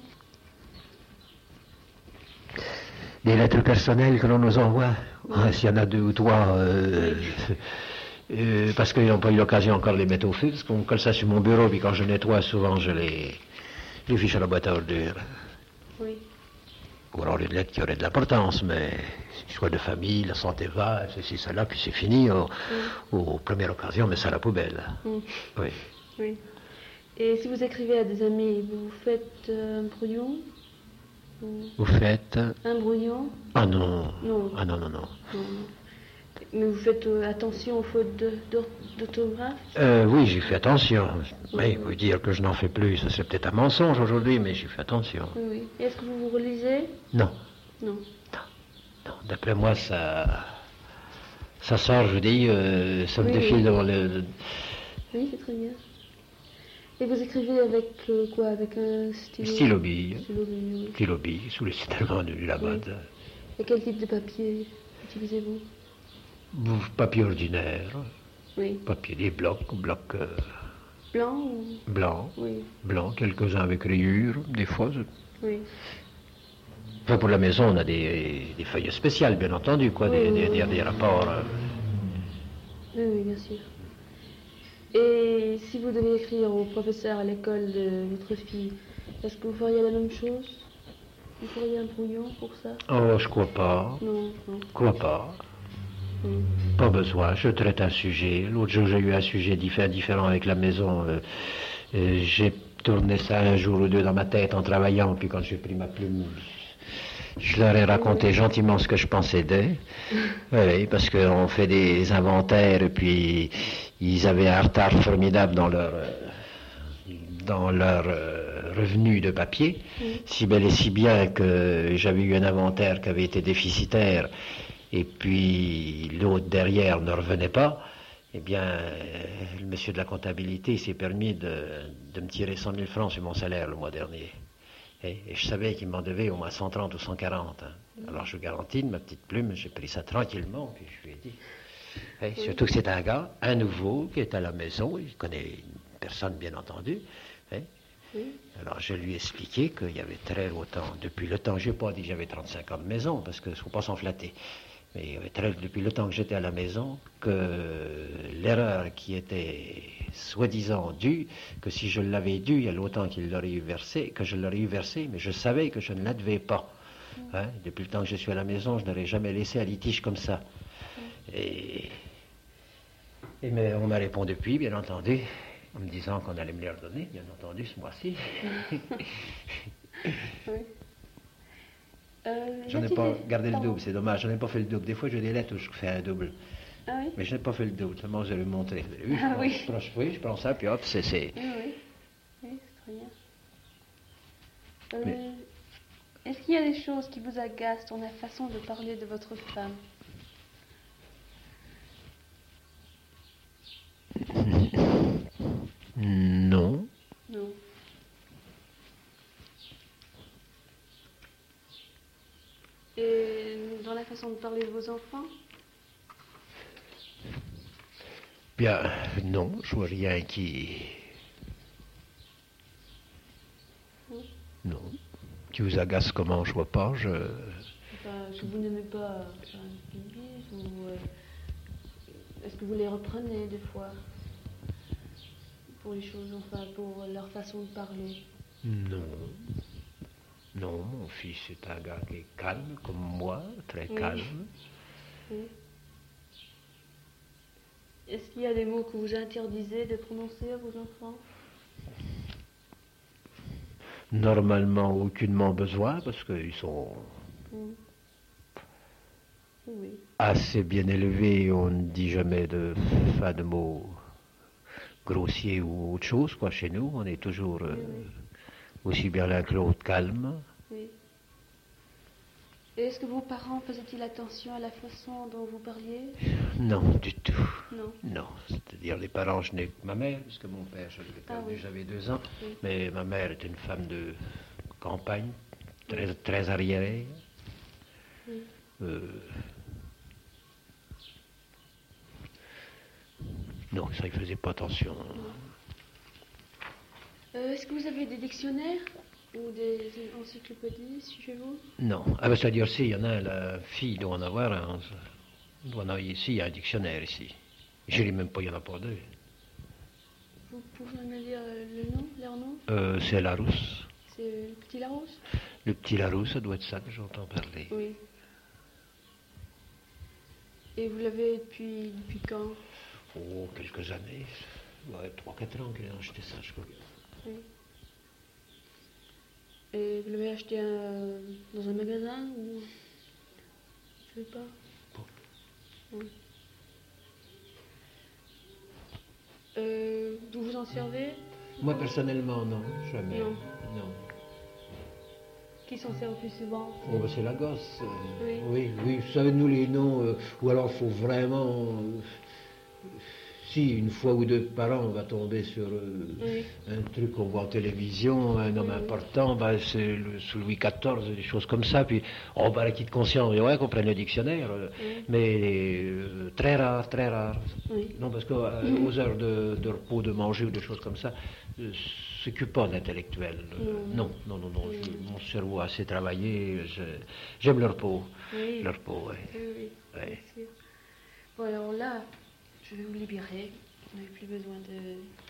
Des lettres personnelles que l'on nous envoie. Oui. Ah, s'il y en a deux ou trois, euh, euh, parce qu'ils n'ont pas eu l'occasion encore de les mettre au feu, parce qu'on colle ça sur mon bureau, puis quand je nettoie, souvent je les, les fiche à la boîte à ordures. Oui. Ou alors une lettre qui aurait de l'importance, mais soit de famille, la santé va, ceci, cela, puis c'est fini. Au, Oui. aux premières occasions, mais ça à la poubelle. Mm. Oui. Oui. Et si vous écrivez à des amis, vous faites euh, un brouillon? Ou- Vous faites. Un brouillon? Ah non. Non. Ah non, non, non. Non. Mais vous faites euh, attention aux fautes de- d'or- d'orthographe? Euh, oui, j'ai fait attention. Mais Mhm. vous dire que je n'en fais plus, ça serait peut-être un mensonge aujourd'hui, mais j'ai fait attention. Oui, oui. Et est-ce que vous vous relisez? Non, Non. non. D'après moi, ça. Ça sort, je dis, euh, ça me Oui, défile oui. devant le. le- Oui, c'est très bien. Et vous écrivez avec euh, quoi? Avec un stylo? stylo bille. Stylo bille, oui. Stylo bille, sous les tellement de la mode. Et quel type de papier utilisez-vous? Vous, papier ordinaire, Oui. papier des blocs, blocs euh, Blanc ou... blancs, Oui, blancs, quelques-uns avec rayures, des fois. je- oui. Enfin, pour la maison, on a des, des feuilles spéciales, bien entendu, quoi, des, Oui, des, oui, des- oui. des rapports. euh. Oui, oui, bien sûr. Et si vous devez écrire au professeur à l'école de votre fille, est-ce que vous feriez la même chose? Vous feriez un brouillon pour ça? Oh, je crois pas. Non, non. Crois pas. non. Pas besoin, je traite un sujet. L'autre jour, j'ai eu un sujet diffé- différent avec la maison. euh, euh, j'ai tourné ça un jour ou deux dans ma tête en travaillant, puis quand j'ai pris ma plume, je leur ai raconté gentiment ce que je pensais d'eux. Oui, parce qu'on fait des inventaires, et puis ils avaient un retard formidable dans leur, euh, dans leur euh, revenu de papier, Oui. si bel et si bien que j'avais eu un inventaire qui avait été déficitaire, et puis l'autre derrière ne revenait pas. Eh bien, euh, le monsieur de la comptabilité s'est permis de, de me tirer cent mille francs sur mon salaire le mois dernier. Et, et je savais qu'il m'en devait au moins cent trente ou cent quarante. Hein. Alors je garantis de ma petite plume, j'ai pris ça tranquillement, puis je lui ai dit. Et surtout que c'est un gars, un nouveau, qui est à la maison, il connaît une personne bien entendu. Et Oui. Alors je lui ai expliqué qu'il y avait très longtemps, depuis le temps, je n'ai pas dit que j'avais trente-cinq ans de maison, parce qu'il ne faut pas s'en flatter, mais il y avait très, depuis le temps que j'étais à la maison, que l'erreur qui était soi-disant due, que si je l'avais due, il y a longtemps qu'il l'aurait eu versé, que je l'aurais eu versé, mais je savais que je ne la devais pas. Hein, depuis le temps que je suis à la maison, je n'aurais jamais laissé un litige comme ça. Et, et mais on m'a répondu depuis, bien entendu, en me disant qu'on allait me les redonner, bien entendu, ce mois-ci. Oui. Euh, Je n'ai y a-t-il pas des- gardé le Pardon. double, c'est dommage, je n'ai pas fait le double. Des fois, j'ai des lettres où je fais un double. Ah oui. Mais je n'ai pas fait le double, seulement je vais le montrer. Vous avez vu, je Ah prends- oui. je prends, oui, je prends ça, puis hop, c'est... c'est- Oui, oui. Oui, c'est très bien. Euh, Mais- Est-ce qu'il y a des choses qui vous agacent dans la façon de parler de votre femme? Non. Non. Et dans la façon de parler de vos enfants? Bien, non, je vois rien qui... Oui. Non. Qui vous agace comment, je vois pas, je... Enfin, que vous n'aimez pas enfin, qu'ils disent, ou euh, est-ce que vous les reprenez des fois pour les choses, enfin pour leur façon de parler? Non. Non, mon fils est un gars qui est calme, comme moi, très Oui. calme. Oui. Est-ce qu'il y a des mots que vous interdisez de prononcer à vos enfants? Normalement, aucunement besoin, parce qu'ils sont Mm. Oui. assez bien élevés, on ne dit jamais de fin de mots grossiers ou autre chose, quoi, chez nous. On est toujours euh, Oui, oui. aussi bien l'un que l'autre calme. Oui. Et est-ce que vos parents faisaient-ils attention à la façon dont vous parliez? Non, du tout. Non. Non, c'est-à-dire les parents, je n'ai que ma mère, puisque mon père, je l'ai Ah perdu, oui. j'avais deux ans, Oui. mais ma mère est une femme de campagne, très, très arriérée. Oui. Euh, non, ça, il faisait pas attention. Euh, est-ce que vous avez des dictionnaires ou des encyclopédies chez vous? Non. Ah ben, c'est-à-dire, si, il y en a, la fille doit en avoir un. Il doit en avoir ici, il y a un dictionnaire ici. Je ne dis même pas, il n'y en a pas deux. Vous pouvez me dire euh, le nom, leur nom? Euh, c'est Larousse. C'est euh, Petit Larousse? Le petit Larousse, ça doit être ça que j'entends parler. Oui. Et vous l'avez depuis, depuis quand? Oh, quelques années. Ouais, trois quatre ans qu'il a acheté ça, je crois. Oui. Et vous l'avez acheté un- dans un magasin ou... Je sais pas. Bon. Oui. Euh, vous vous en servez? Moi, personnellement, non, jamais. Non. Non. Qui s'en sert le plus souvent? Oh, ben, c'est la gosse. euh, Oui. oui, oui. Vous savez, nous, les noms, euh, ou alors, il faut vraiment... euh, si, une fois ou deux par an, on va tomber sur euh, Oui. un truc qu'on voit en télévision, un homme Oui, oui. important, ben, c'est le- sous Louis quatorze, des choses comme ça. Puis, on va l'acquis de conscience, et ouais, qu'on prenne le dictionnaire. euh, Oui. Mais euh, très rare, très rare. Oui. Non, parce qu'aux heures de, de repos, de manger ou des choses comme ça, euh, s'occupe pas d'intellectuel. Euh, Non. non, non, non, non. Oui. je- mon cerveau a assez travaillé. je- J'aime le repos. Oui. Le repos, oui. Oui, oui, Ouais. bien sûr. Bon, alors là, je vais vous libérer. Vous n'avez plus besoin de